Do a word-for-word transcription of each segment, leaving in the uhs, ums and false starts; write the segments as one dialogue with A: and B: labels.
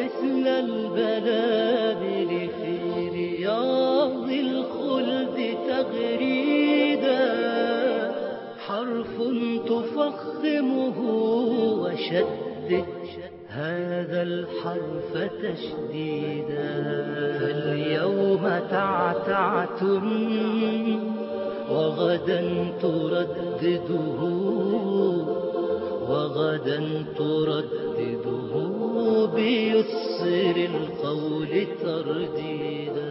A: مثل البلابل في رياض الخلد تغريدا، حرف تفخمه وشدد هذا الحرف تشديدا. فاليوم تعتعتم وغدا تردده، وغدا تردده بيسر القول ترديدا.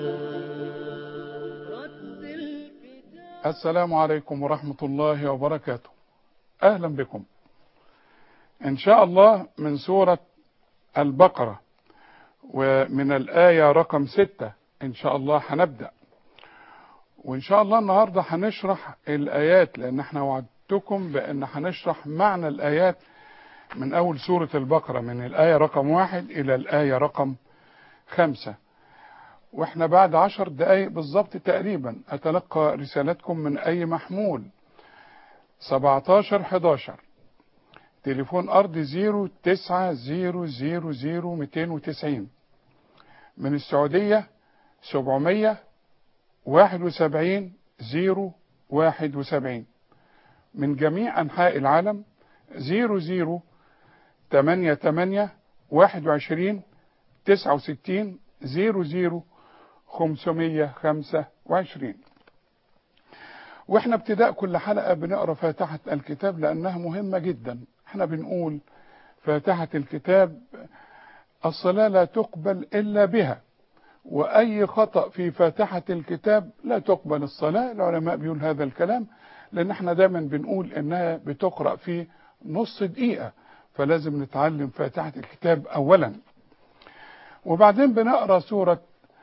B: السلام عليكم ورحمة الله وبركاته. أهلا بكم إن شاء الله من سورة البقرة، ومن الآية رقم ستة إن شاء الله هنبدأ. وإن شاء الله النهاردة هنشرح الآيات، لأن احنا وعدتكم بأن هنشرح معنى الآيات من أول سورة البقرة، من الآية رقم واحد إلى الآية رقم خمسة. واحنا بعد عشر دقايق بالظبط تقريبا أتلقى رسالتكم من أي محمول سبعتاشر حداشر، تليفون أرضي زيرو تسعة زيرو زيرو زيرو ميتين وتسعين، من السعودية سبعمية واحد وسبعين زيرو واحد وسبعين، من جميع أنحاء العالم زيرو زيرو تمانية تمانية واحد وعشرين تسعة وستين زيرو زيرو خمسمية خمسة وعشرين. واحنا ابتداء كل حلقة بنقرأ فاتحة الكتاب لأنها مهمة جدا. احنا بنقول فاتحة الكتاب الصلاة لا تقبل إلا بها، وأي خطأ في فاتحة الكتاب لا تقبل الصلاة. العلماء بيقول هذا الكلام لأن احنا دايما بنقول إنها بتقرأ في نص دقيقة، فلازم نتعلم فاتحة الكتاب أولا، وبعدين بنقرأ سورة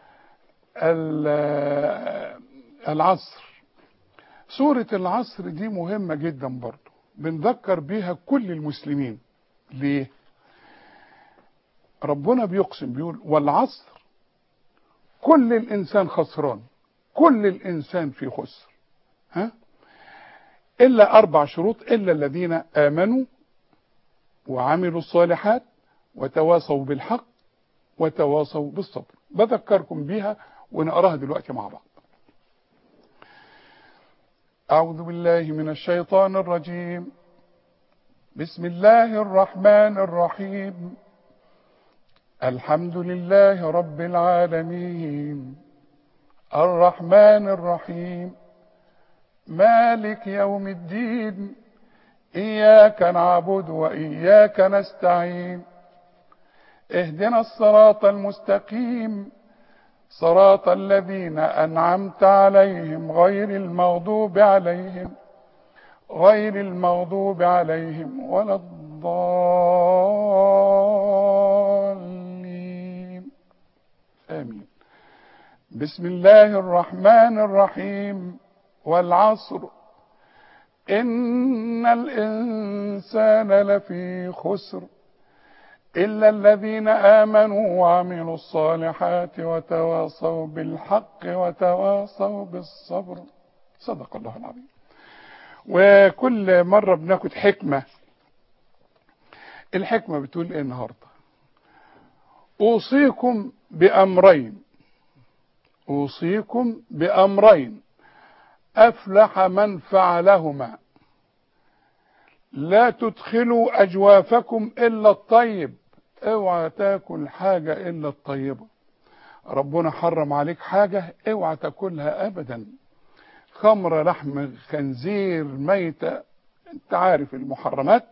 B: العصر. سورة العصر دي مهمة جدا برضو، بنذكر بيها كل المسلمين. ليه؟ ربنا بيقسم بيقول والعصر كل الإنسان خسران، كل الإنسان في خسر، ها؟ إلا أربع شروط: إلا الذين آمنوا وعملوا الصالحات وتواصوا بالحق وتواصوا بالصبر. بذكركم بيها ونقراها دلوقتي مع بعض. أعوذ بالله من الشيطان الرجيم. بسم الله الرحمن الرحيم. الحمد لله رب العالمين الرحمن الرحيم مالك يوم الدين إياك نعبد وإياك نستعين اهدنا الصراط المستقيم صراط الذين أنعمت عليهم غير المغضوب عليهم غير المغضوب عليهم ولا الضالين آمين. بسم الله الرحمن الرحيم. والعصر إن الإنسان لفي خسر إلا الذين آمنوا وعملوا الصالحات وتواصوا بالحق وتواصوا بالصبر. صدق الله العظيم. وكل مرة بناخد حكمة. الحكمة بتقول ايه النهاردة؟ أوصيكم بأمرين أوصيكم بأمرين أفلح من فعلهما. لا تدخلوا أجوافكم إلا الطيب، اوعى تاكل حاجة إلا الطيبة. ربنا حرم عليك حاجة اوعى تاكلها أبدا. خمر، لحم خنزير، ميتة، انت عارف المحرمات.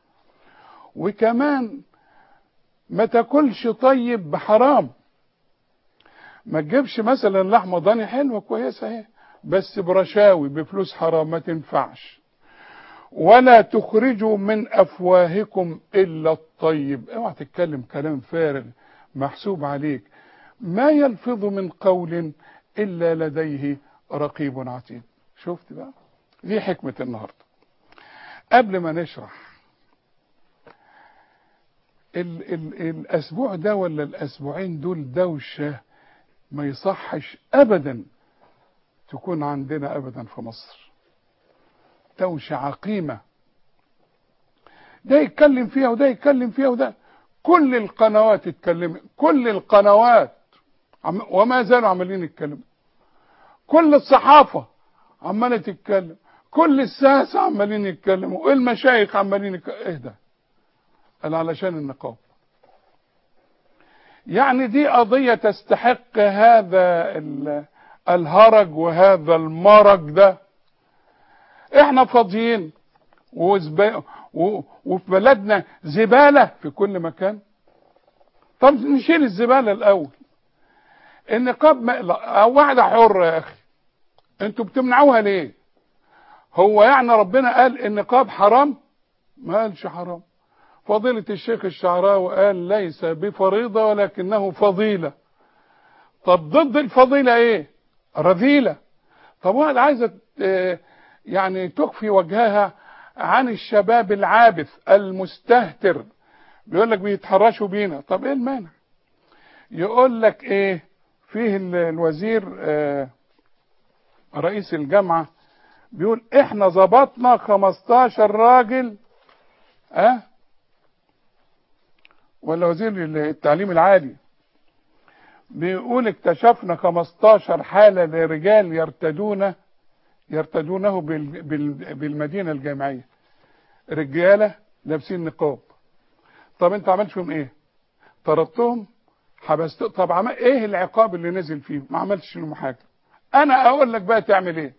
B: وكمان ما تاكلش طيب بحرام. ما تجيبش مثلا لحمة ضاني حلوة كويسة اهي بس برشاوي بفلوس حرام، ما تنفعش. ولا تخرجوا من أفواهكم إلا الطيب، اوعى تتكلم كلام فارغ محسوب عليك. ما يلفظ من قول إلا لديه رقيب عتيد. شفت بقى؟ دي حكمة النهاردة. قبل ما نشرح ال ال الأسبوع ده ولا الأسبوعين دول دوشة ما يصحش أبدا تكون عندنا أبدا في مصر. دوشة عقيمة، ده يتكلم فيها وده يتكلم فيها وده، كل القنوات اتكلمت، كل القنوات وما زالوا عمالين يتكلموا، كل الصحافة عمالة تتكلم، كل الساسة عمالين يتكلموا، المشايخ عمالين يتكلموا. ايه ده؟ قال علشان النقاب. يعني دي قضية تستحق هذا الهرج وهذا المرج ده؟ احنا فاضيين وفي بلدنا زبالة في كل مكان. طب نشيل الزبالة الاول. النقاب مقلق او واحدة حرة يا اخي، انتوا بتمنعوها ليه؟ هو يعني ربنا قال النقاب حرام؟ ما قالش حرام. فضيلة الشيخ الشعراوي قال ليس بفريضة ولكنه فضيلة. طب ضد الفضيلة ايه؟ رذيلة. طب واحد عايزة يعني تخفي وجهها عن الشباب العابث المستهتر، بيقول لك بيتحرشوا بينا. طب ايه المانع؟ يقول لك ايه فيه الوزير رئيس الجامعة بيقول احنا ظبطنا خمستاشر راجل، اه ولا وزير التعليم العالي بيقول اكتشفنا خمستاشر حالة لرجال يرتدون يرتدونه بالمدينة الجامعية، رجالة لابسين نقاب. طب انت عملت فيهم ايه؟ طردتهم؟ حبست؟ طب عمل ايه العقاب اللي نزل فيه؟ ما عملتش لهم حاجة. انا اقول لك بقى تعمل ايه.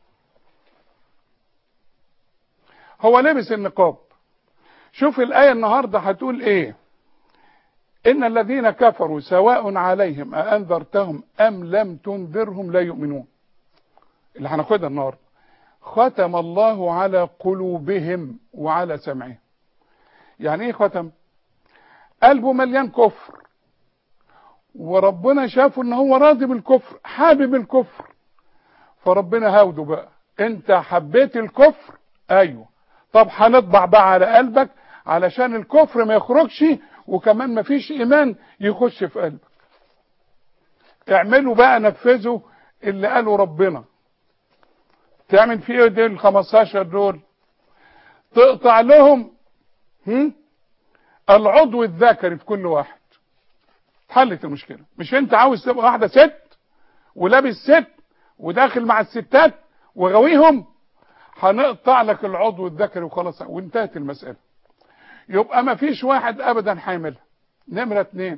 B: هو لبس النقاب. شوف الآية النهاردة هتقول ايه؟ إن الذين كفروا سواء عليهم أأنذرتهم أم لم تنذرهم لا يؤمنون، اللي هناخدها النهارده. ختم الله على قلوبهم وعلى سمعهم. يعني ايه ختم؟ قلبه مليان كفر، وربنا شافه ان هو راضي بالكفر، حابب الكفر، فربنا هاوده بقى. انت حبيت الكفر؟ ايوه. طب هنطبع بقى على قلبك علشان الكفر ما يخرجش، وكمان ما فيش ايمان يخش في قلبك. اعملوا بقى، نفذوا اللي قاله ربنا. تعمل فيه دي ال خمستاشر دول؟ تقطع لهم هم؟ العضو الذكري في كل واحد. اتحلت المشكله. مش انت عاوز تبقى واحده ست ولابس ست وداخل مع الستات وغويهم؟ هنقطع لك العضو الذكري وخلاص وانتهت المساله. يبقى ما فيش واحد ابدا هيعملها. نمره اتنين،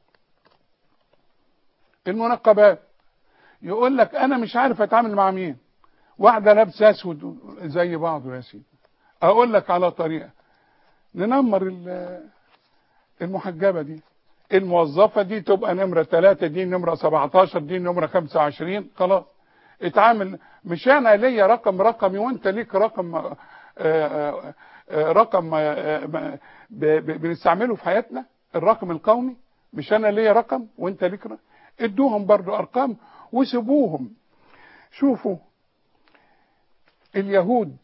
B: المنقبات. يقول لك انا مش عارف اتعامل مع مين، واحده لابسه اسود زي بعضه. يا سيدي اقول لك على طريقه، ننمر المحجبه دي، الموظفه دي تبقى نمره ثلاثة، دي نمره سبعتاشر، دي نمره خمسة وعشرين. خلاص اتعامل. مش انا ليا رقم رقمي وانت ليك رقم آآ آآ رقم بنستعمله في حياتنا، الرقم القومي. مش انا ليا رقم وانت ليك رقم؟ ادوهم برضو ارقام وسيبوهم. شوفوا اليهود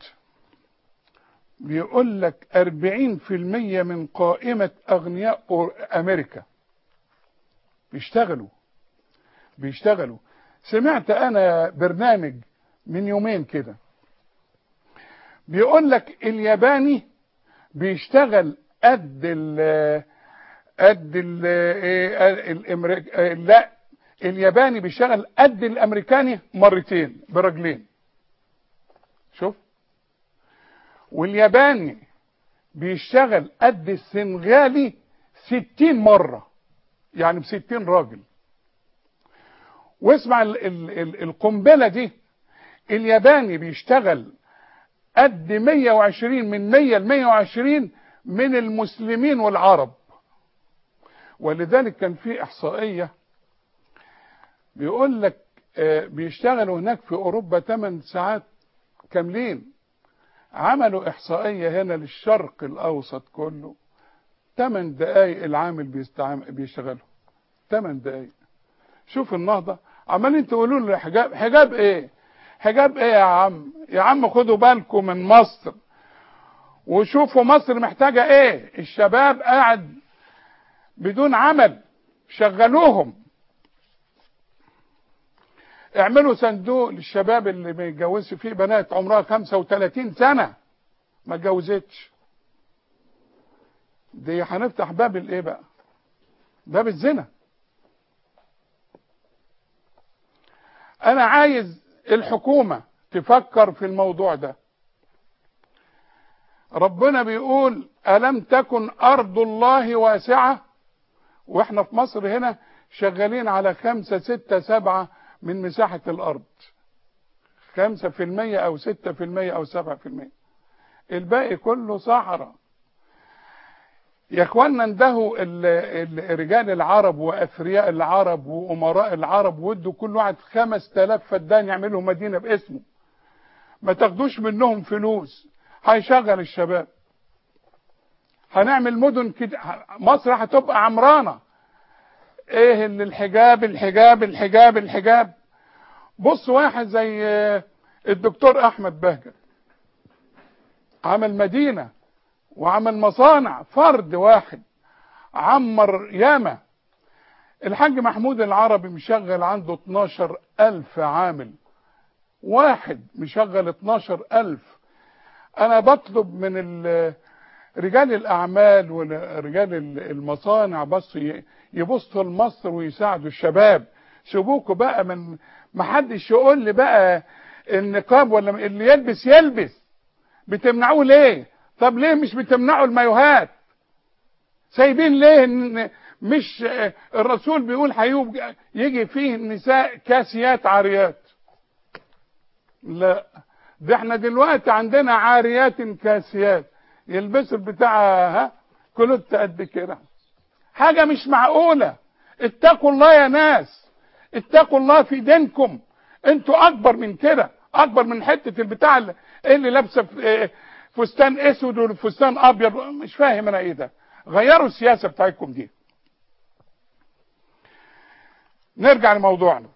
B: بيقول لك أربعين في المية من قائمة اغنياء امريكا بيشتغلوا بيشتغلوا سمعت انا برنامج من يومين كده بيقول لك الياباني بيشتغل قد ال قد ال الامريك لا الياباني بيشتغل قد الامريكاني مرتين برجلين. شوف. والياباني بيشتغل قد السنغالي ستين مرة، يعني بستين راجل. واسمع ال ال ال القنبلة دي، الياباني بيشتغل قد مية وعشرين من مية ل مية وعشرين من المسلمين والعرب. ولذلك كان في احصائية بيقول لك بيشتغلوا هناك في اوروبا ثماني ساعات كاملين. عملوا احصائية هنا للشرق الاوسط كله، ثمان دقايق العامل بيشتغلوا، ثمان دقايق. شوف النهضة عمالين تقولوا له حجاب. حجاب ايه؟ حجاب ايه يا عم؟ يا عم خدوا بالكم من مصر وشوفوا مصر محتاجة ايه. الشباب قاعد بدون عمل، شغلوهم. اعملوا صندوق للشباب اللي ما يتجوزش فيه بنات عمرها خمسة وثلاثين سنة ما اتجوزتش. دي هنفتح باب الايه بقى؟ باب الزنا. انا عايز الحكومة تفكر في الموضوع ده. ربنا بيقول ألم تكن أرض الله واسعة، واحنا في مصر هنا شغالين على خمسة ستة سبعة من مساحة الأرض، خمسة في المية أو ستة في المية أو سبعة في المية، الباقي كله صحراء. يا اخوانا اندهوا رجال العرب واثرياء العرب وامراء العرب وادوا كل واحد خمس تلاف فدان يعملوا مدينه باسمه، ما تاخدوش منهم فلوس، هيشغل الشباب، هنعمل مدن كده، مصر هتبقى عمرانه. ايه اللي الحجاب الحجاب الحجاب الحجاب؟ بص واحد زي الدكتور احمد بهجت عمل مدينه وعمل مصانع، فرد واحد عمر ياما. الحاج محمود العربي مشغل عنده اتناشر ألف عامل، واحد مشغل اتناشر ألف. أنا بطلب من رجال الأعمال ورجال المصانع بس يبصوا لمصر ويساعدوا الشباب. سيبوكوا بقى من محدش يقول لي بقى النقاب ولا اللي يلبس يلبس، بتمنعوه ليه؟ طب ليه مش بتمنعوا المايوهات؟ سايبين ليه؟ ان مش الرسول بيقول هيجي يجي فيه النساء كاسيات عاريات؟ لا، ده احنا دلوقتي عندنا عاريات كاسيات يلبسوا البتاع ها كلوت قد كده، حاجه مش معقوله. اتقوا الله يا ناس، اتقوا الله في دينكم. انتوا اكبر من كده، اكبر من حته البتاع اللي, اللي لابسه فستان اسود وفستان ابيض، مش فاهم انا ايه ده. غيروا السياسه بتاعتكم دي. نرجع لموضوعنا.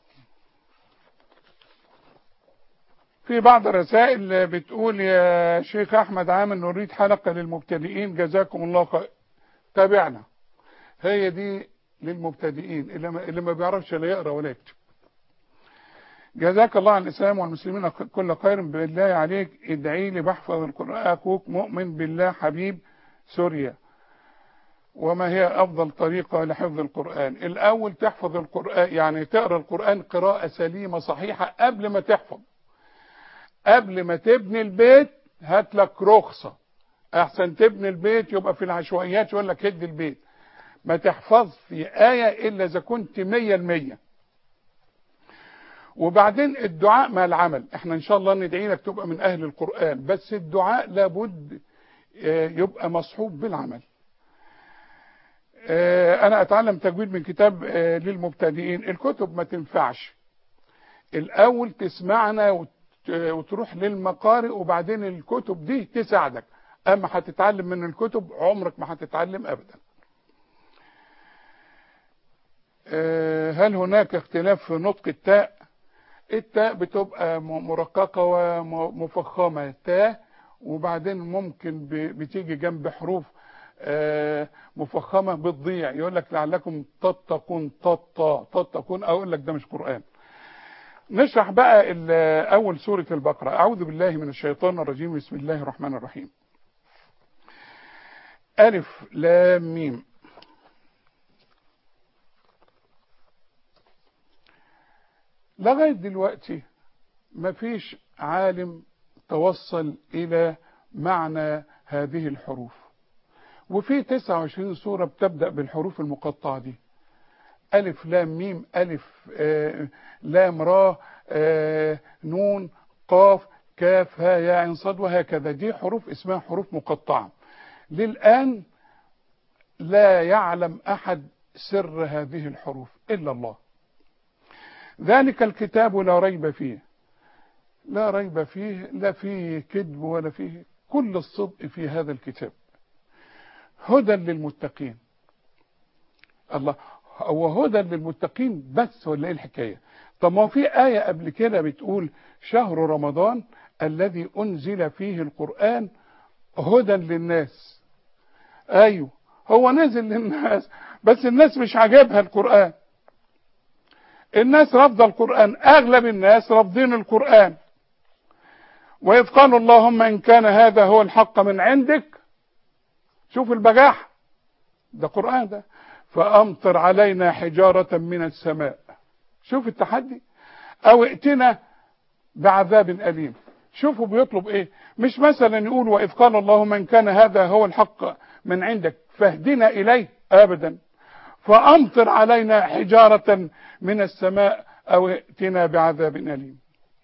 B: في بعض الرسائل بتقول يا شيخ احمد عامل نريد حلقه للمبتدئين جزاكم الله خير. تابعنا، هي دي للمبتدئين اللي ما, اللي ما بيعرفش لا يقرا ولا يكتب. جزاك الله عن الاسلام والمسلمين كل خير. بالله عليك ادعي لي بحفظ القرآن، اخوك مؤمن بالله حبيب سوريا. وما هي افضل طريقة لحفظ القرآن؟ الاول تحفظ القرآن، يعني تقرأ القرآن قراءة سليمة صحيحة قبل ما تحفظ. قبل ما تبني البيت هات لك رخصة، احسن تبني البيت يبقى في العشوائيات يقول لك هد البيت. ما تحفظ في آية الا اذا كنت مية المية. وبعدين الدعاء مع العمل، احنا ان شاء الله ندعي لك تبقى من اهل القرآن، بس الدعاء لابد يبقى مصحوب بالعمل. انا اتعلم تجويد من كتاب للمبتدئين. الكتب ما تنفعش، الاول تسمعنا وتروح للمقارئ وبعدين الكتب دي تساعدك. اما هتتعلم من الكتب عمرك ما هتتعلم ابدا. هل هناك اختلاف في نطق التاء؟ التاء بتبقى مرققة ومفخمة تاء، وبعدين ممكن بتيجي جنب حروف مفخمة بتضيع، يقول لك لعلكم تتقون تطا تتقون، اقول لك ده مش قرآن. نشرح بقى اول سورة البقرة. اعوذ بالله من الشيطان الرجيم، بسم الله الرحمن الرحيم. الف لام ميم. لغاية دلوقتي مفيش عالم توصل الى معنى هذه الحروف، وفي تسعة وعشرين سورة بتبدأ بالحروف المقطعة دي، ألف لام ميم، ألف آه لام را آه نون قاف كاف ها يا عين صاد، وهكذا. دي حروف اسمها حروف مقطعة. للآن لا يعلم أحد سر هذه الحروف إلا الله. ذلك الكتاب لا ريب فيه، لا ريب فيه، لا فيه كذب ولا فيه، كل الصدق في هذا الكتاب. هدى للمتقين. الله، هو هدى للمتقين بس ولا ايه الحكايه؟ طب ما في آية قبل كده بتقول شهر رمضان الذي أنزل فيه القرآن هدى للناس. ايوه هو نزل للناس، بس الناس مش عاجبها القرآن. الناس رافضه القرآن، اغلب الناس رافضين القرآن. وإذ قالوا اللهم إن كان هذا هو الحق من عندك، شوف البجاحة، ده قرآن ده. فأمطر علينا حجارة من السماء. شوف التحدي. أو ائتنا بعذاب أليم. شوفوا بيطلب ايه. مش مثلا يقول وإذ قال الله من كان هذا هو الحق من عندك فاهدنا إليه، أبدا. فأمطر علينا حجارة من السماء أو ائتنا بعذاب أليم.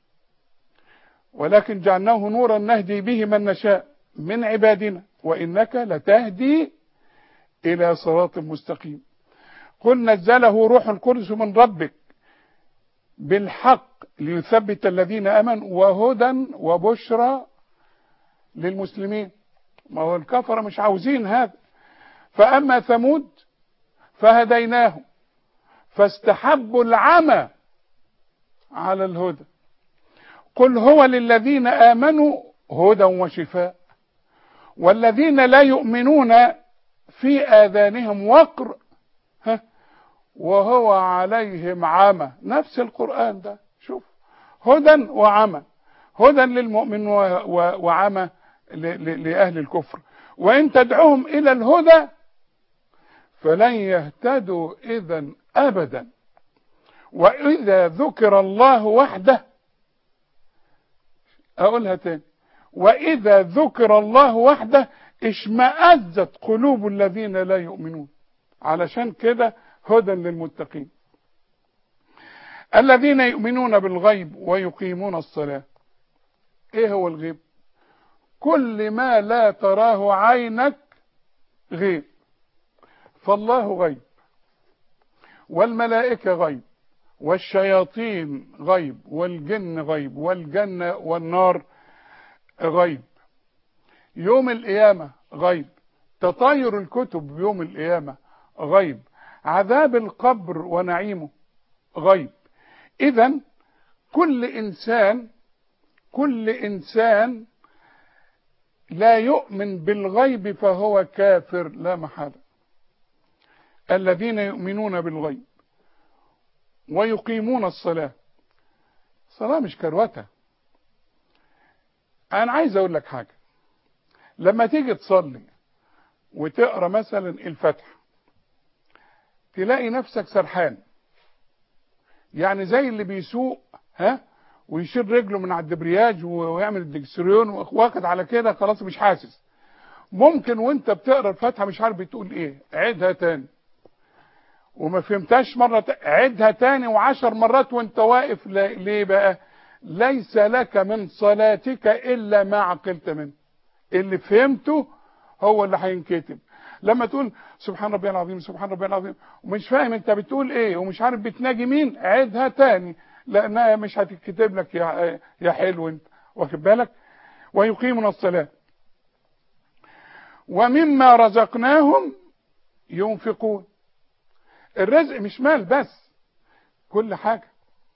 B: ولكن جعلناه نورا نهدي به من نشاء من عبادنا وإنك لتهدي إلى صراط مستقيم. قل نزله روح القدس من ربك بالحق ليثبت الذين آمنوا وهدى وبشرى للمسلمين. ما هو الكفر مش عاوزين هذا. فأما ثمود فهديناهم فاستحبوا العمى على الهدى. قل هو للذين آمنوا هدى وشفاء والذين لا يؤمنون في آذانهم وقر ها وهو عليهم عمى. نفس القرآن ده. شوف، هدى وعمى. هدى للمؤمن وعمى لأهل الكفر. وإن تدعوهم إلى الهدى فلن يهتدوا إذا أبدا. وإذا ذكر الله وحده، أقولها تاني، وإذا ذكر الله وحده اشمأزت قلوب الذين لا يؤمنون. علشان كده هدى للمتقين الذين يؤمنون بالغيب ويقيمون الصلاة. ايه هو الغيب؟ كل ما لا تراه عينك غيب. فالله غيب والملائكة غيب والشياطين غيب والجن غيب والجنة والنار غيب. يوم القيامة غيب. تطاير الكتب يوم القيامة غيب. عذاب القبر ونعيمه غيب. إذن كل إنسان كل إنسان لا يؤمن بالغيب فهو كافر لا محالة. الذين يؤمنون بالغيب ويقيمون الصلاة. الصلاة مش كروتة. أنا عايز أقول لك حاجة. لما تيجي تصلي وتقرأ مثلا الفتح تلاقي نفسك سرحان، يعني زي اللي بيسوق ها ويشيل رجله من على الدبرياج ويعمل الدكسريون واخد على كده خلاص مش حاسس. ممكن وانت بتقرا الفاتحه مش عارف بتقول ايه، عيدها تاني وما فهمتهاش مره تاني. عيدها تاني وعشر مرات وانت واقف. ليه بقى؟ ليس لك من صلاتك الا ما عقلت منه. اللي فهمته هو اللي هينكتب. لما تقول سبحان ربي العظيم سبحان ربي العظيم ومش فاهم انت بتقول ايه ومش عارف بتناجي مين، عيدها تاني لانها مش هتتكتب لك يا يا حلو انت واخد بالك. ويقيمون الصلاة ومما رزقناهم ينفقون. الرزق مش مال بس، كل حاجة.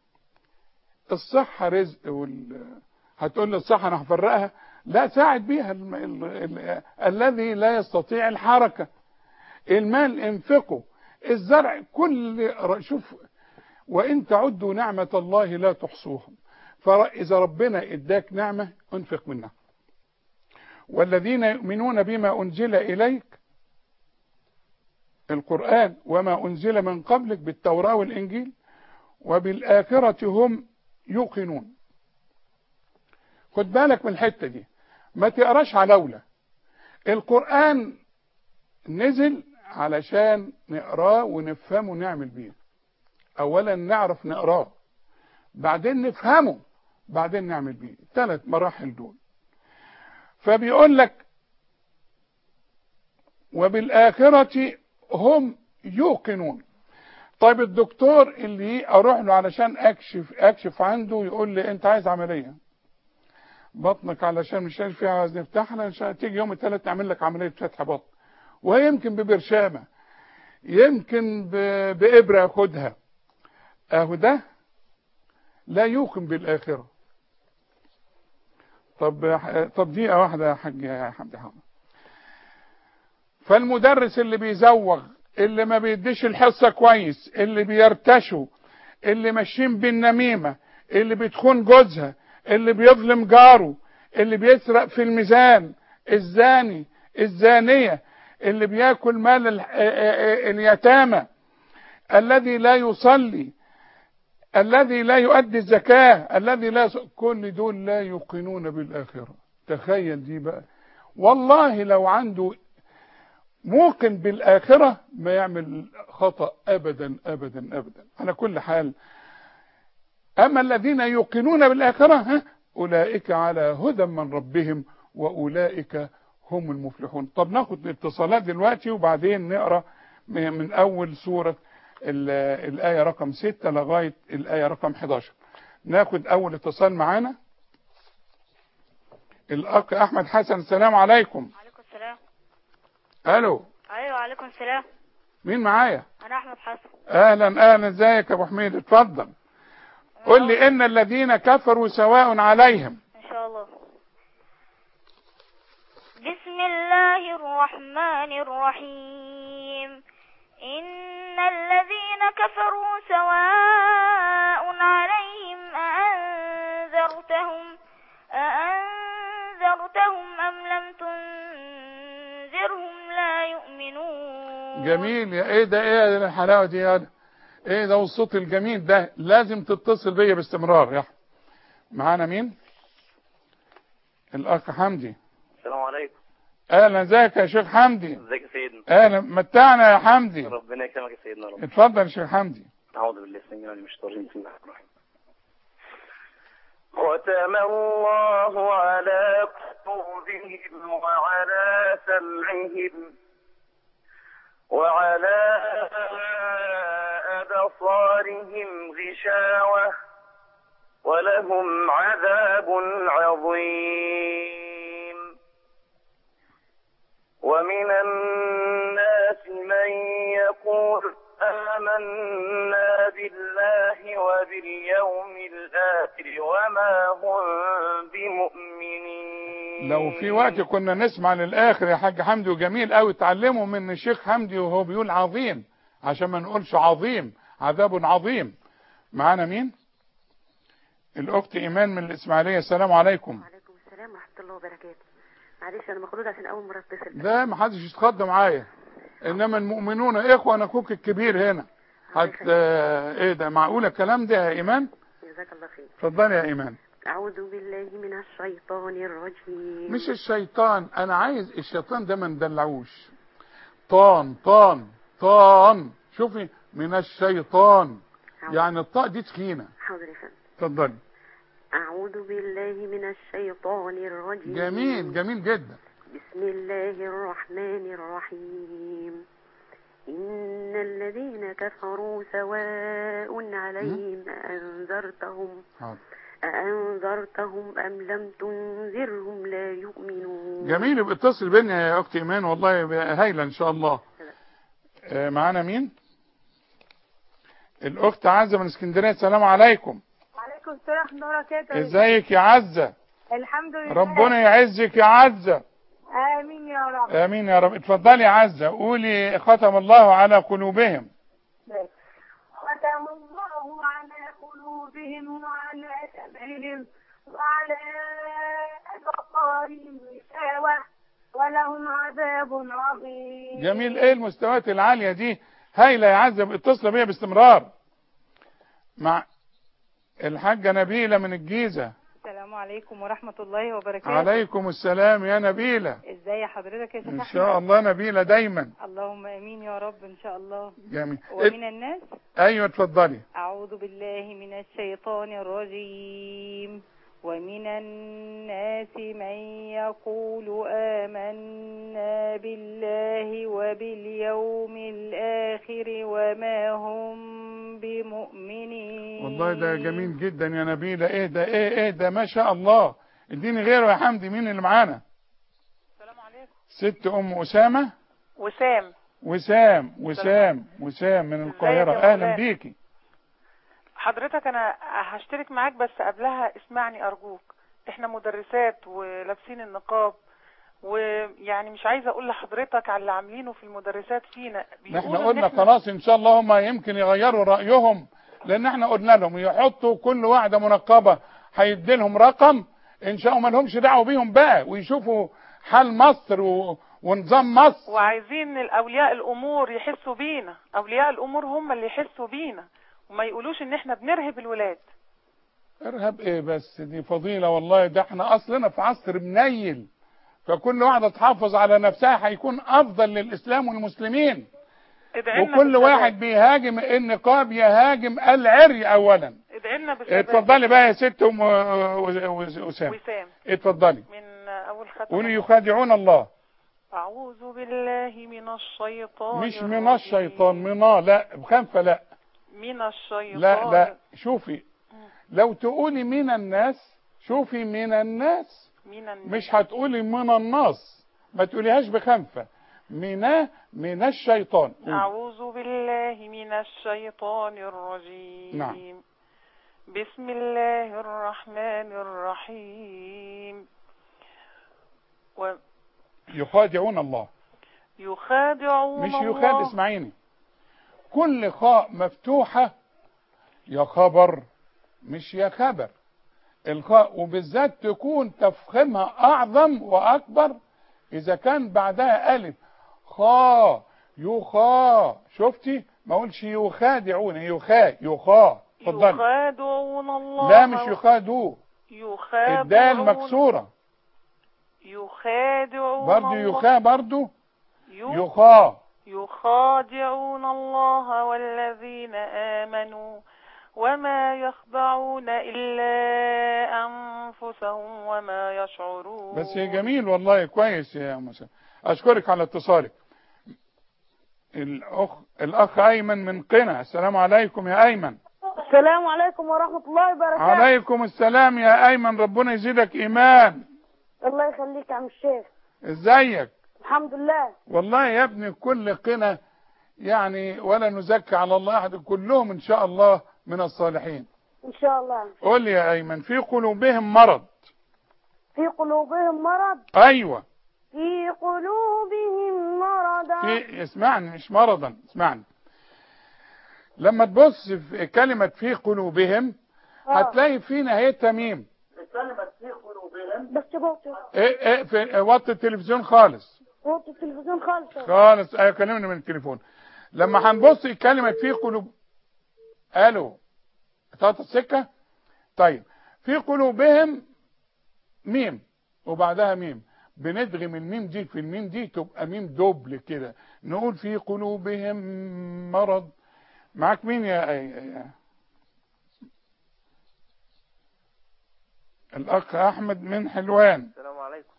B: الصحة رزق وال... هتقول لي الصحة انا هفرقها؟ لا، ساعد بيها ال... ال... ال... الذي لا يستطيع الحركة. المال انفقه. الزرع كل شوف وإن تعدوا نعمة الله لا تحصوها. فإذا ربنا اداك نعمة انفق منها. والذين يؤمنون بما أنزل إليك القرآن وما أنزل من قبلك بالتوراة والإنجيل وبالآخرة هم يوقنون. خد بالك من الحتة دي، ما تقراش علولة. القرآن نزل علشان نقراه ونفهمه ونعمل بيه. اولا نعرف نقراه، بعدين نفهمه، بعدين نعمل بيه. ثلاث مراحل دول. فبيقول لك وبالآخرة هم يوقنون. طيب الدكتور اللي اروح له علشان اكشف اكشف عنده يقول لي انت عايز عملية بطنك علشان مش عارف فيها عايز نفتحها، تيجي يوم الثلاث نعمل لك عملية فتح بطن، ويمكن ببرشامة يمكن بإبرة ياخدها. اهو ده لا يوقن بالآخرة. طب طب دقيقة واحدة يا حاج يا حمدي حامد. فالمدرس اللي بيزوغ، اللي ما بيديش الحصة كويس، اللي بيرتشوا، اللي ماشيين بالنميمة، اللي بتخون جوزها، اللي بيظلم جاره، اللي بيسرق في الميزان، الزاني، الزانية، اللي بياكل مال اليتامى، الذي لا يصلي، الذي لا يؤدي الزكاة، الذي لا يص... كل دول لا يوقنون بالآخرة. تخيل دي بقى. والله لو عنده موقن بالآخرة ما يعمل خطأ أبدا أبدا أبدا. على كل حال، أما الذين يوقنون بالآخرة ها أولئك على هدى من ربهم وأولئك هم المفلحون. طب ناخد الاتصالات دلوقتي وبعدين نقرأ من أول سورة الآية رقم ستة لغاية الآية رقم حداشر. ناخد أول اتصال معانا. الأخ أحمد حسن، السلام عليكم.
C: وعليكم السلام.
B: ألو.
C: أيوة وعليكم السلام.
B: مين معايا؟
C: أنا أحمد حسن.
B: أهلا أهلا، ازيك يا أبو حميد؟ اتفضل. قل لي إن الذين كفروا سواء عليهم.
C: إن شاء الله. بسم الله الرحمن الرحيم. إن الذين كفروا سواء عليهم أأنذرتهم أأنذرتهم أم لم تنذرهم لا يؤمنون.
B: جميل. يا ايه ده، ايه ده الحلاوه دي يا ده، ايه ده والصوت الجميل ده. لازم تتصل بيا باستمرار يا احمد. معانا مين؟ الاخ حمدي.
D: السلام عليكم.
B: اهلا، ازيك يا شيخ حمدي؟
D: ازيك يا سيدنا؟
B: اهلا، متعنا يا حمدي.
D: ربنا يكرمك يا سيدنا. رب.
B: اتفضل يا شيخ حمدي.
D: اعوذ بالله السميع العليم من الشيطان الرجيم. بسم الله الرحمن الرحيم. ختم الله على قلوبهم وعلى سمعهم وعلى أبصارهم غشاوة ولهم عذاب عظيم. ومن الناس من يقول آمنا بالله وباليوم الآخر وما هم بمؤمنين.
B: لو في وقت كنا نسمع للآخر يا حاج حمدي، وجميل قوي تعلموا من الشيخ حمدي وهو بيقول عظيم عشان ما نقولش عظيم، عذاب عظيم. معانا مين؟ الأخت إيمان من الإسماعيلية، السلام عليكم.
E: وعليكم السلام ورحمة الله وبركاته. معلش أنا مخلوقة عشان أول مرة أتصل.
B: ده ما حدش يتخضى معايا، إنما المؤمنون إخوة. أنا أخوك الكبير هنا. حتى إيه ده، معقولة الكلام ده يا إيمان؟
E: جزاك الله خير.
B: اتفضلي يا إيمان.
E: أعوذ بالله من الشيطان الرجيم.
B: مش الشيطان، أنا عايز الشيطان ده ما ندلعوش. طان طان طان، شوفي، من الشيطان، يعني الطاء دي تخينة.
E: حاضر يا فندم.
B: اتفضلي.
E: أعوذ بالله من الشيطان الرجيم.
B: جميل جميل جدا.
E: بسم الله الرحمن الرحيم. إن الذين كفروا سواء عليهم أأنذرتهم أأنذرتهم أم لم تنذرهم لا يؤمنون.
B: جميل. يبقى اتصل بينا يا أختي إيمان، والله هايلة إن شاء الله. آه معانا مين؟ الأخت عزة من اسكندرية، السلام عليكم.
F: وعليكم السلام ورحمة الله وبركاته.
B: ازيك يا عزة؟
F: الحمد لله.
B: ربنا يعزك يا عزة.
F: آمين يا رب.
B: آمين يا رب. اتفضلي يا عزة، قولي ختم الله على قلوبهم.
F: ختم الله على قلوبهم وعلى سمعهم وعلى أبصارهم غشاوة ولهم عذاب عظيم.
B: جميل. ايه المستويات العالية دي؟ هايلة يا عزة، اتصل بيا باستمرار. مع الحاجة نبيلة من الجيزة.
F: السلام عليكم ورحمة الله وبركاته.
B: عليكم السلام يا نبيلة.
F: ازاي حضرتك يا شيخ؟
B: ان شاء الله نبيلة دايما.
F: اللهم امين يا رب ان شاء الله.
B: جميل.
F: ومن الناس.
B: ايوه اتفضلي.
F: اعوذ بالله من الشيطان الرجيم. ومن الناس من يقول آمنا بالله وباليوم الآخر وما هم بمؤمنين.
B: والله ده جميل جدا يا نبيلة. ايه ده ايه ايه ده ما شاء الله. اديني غيره يا حمدي. مين اللي معانا؟
F: السلام عليكم.
B: ست ام اسامة.
F: وسام.
B: وسام وسام وسام من القاهرة، اهلا بيكي.
G: حضرتك انا هشترك معاك بس قبلها اسمعني ارجوك. احنا مدرسات ولابسين النقاب، ويعني مش عايزه اقول لحضرتك على اللي عاملينه في المدرسات فينا.
B: احنا قلنا خلاص ان شاء الله هم يمكن يغيروا رايهم، لان احنا قلنا لهم يحطوا كل واحده منقبه هيدي لهم رقم ان شاء الله، ما لهمش دعوه بيهم بقى، ويشوفوا حال مصر و... ونظام مصر.
G: وعايزين الاولياء الامور يحسوا بينا، اولياء الامور هم اللي يحسوا بينا وما يقولوش ان احنا بنرهب الولاد.
B: ارهب ايه بس؟ دي فضيلة والله، ده احنا اصلنا في عصر منيل، فكل واحدة تحافظ على نفسها هيكون افضل للاسلام والمسلمين. وكل واحد بيهاجم النقاب يهاجم العري اولا.
G: ادعينا بالثبات.
B: اتفضلي بقى يا ست ام وسام.
G: وسام
B: اتفضلي.
G: من اول ختم.
B: قولي يخادعون الله.
G: اعوذ بالله من الشيطان
B: مش من الشيطان، منا لا بخنفه، لا
G: من الشيطان،
B: لا لا شوفي، لو تقولي من الناس، شوفي من الناس،
G: من الناس.
B: مش هتقولي من الناس، ما تقوليهاش بخنفه. من من الشيطان.
G: أعوذ بالله من الشيطان الرجيم.
B: نعم.
G: بسم الله الرحمن الرحيم. و...
B: يخادعون الله.
G: يخادعون
B: مش
G: الله.
B: يخاد، اسمعيني، كل خاء مفتوحة يا خبر مش يا خبر. الخاء وبالذات تكون تفخيمها أعظم وأكبر إذا كان بعدها ألف. خا يخا، شفتي؟ ما اقولش يخادعون، يخا يخا. اتفضلي.
G: يخادعون الله.
B: لا مش يخادعوا،
G: يخادعون.
B: الدال مكسوره.
G: يخادعون
B: برضو
G: الله.
B: يخا برضو يخا.
G: يخادعون الله والذين آمنوا وما يخدعون إلا أنفسهم وما يشعرون.
B: بس جميل والله، كويس يا مساء، أشكرك على اتصالك. الأخ الأخ أيمن من قنا. السلام عليكم يا أيمن.
H: السلام عليكم ورحمة الله وبركاته.
B: عليكم السلام يا أيمن، ربنا يزيدك إيمان.
H: الله يخليك يا عم الشيخ.
B: إزيك؟
H: الحمد لله.
B: والله يا ابني كل قنا يعني ولا نزكي على الله أحد، كلهم إن شاء الله من الصالحين
H: إن شاء الله.
B: قول لي يا أيمن، في قلوبهم مرض.
H: في قلوبهم مرض.
B: أيوة.
H: في قلوبهم مرض.
B: في، اسمعني مش مرضا، اسمعني، لما تبص في كلمة في قلوبهم
H: آه.
B: هتلاقي في نهايتها ميم.
H: كلمة في قلوبهم. بس بوطي.
B: ايه ايه في وطي التلفزيون خالص.
H: وطي التلفزيون خالص.
B: خالص. ايوه كلمني من التليفون. لما هنبص كلمة في قلوب، الو قطعت السكة. طيب في قلوبهم ميم وبعدها ميم، بندغم الميم دي في الميم دي تبقى ميم دوبل كده، نقول في قلوبهم مرض. معاك مين يا أي... الأخ أحمد من حلوان.
I: السلام عليكم.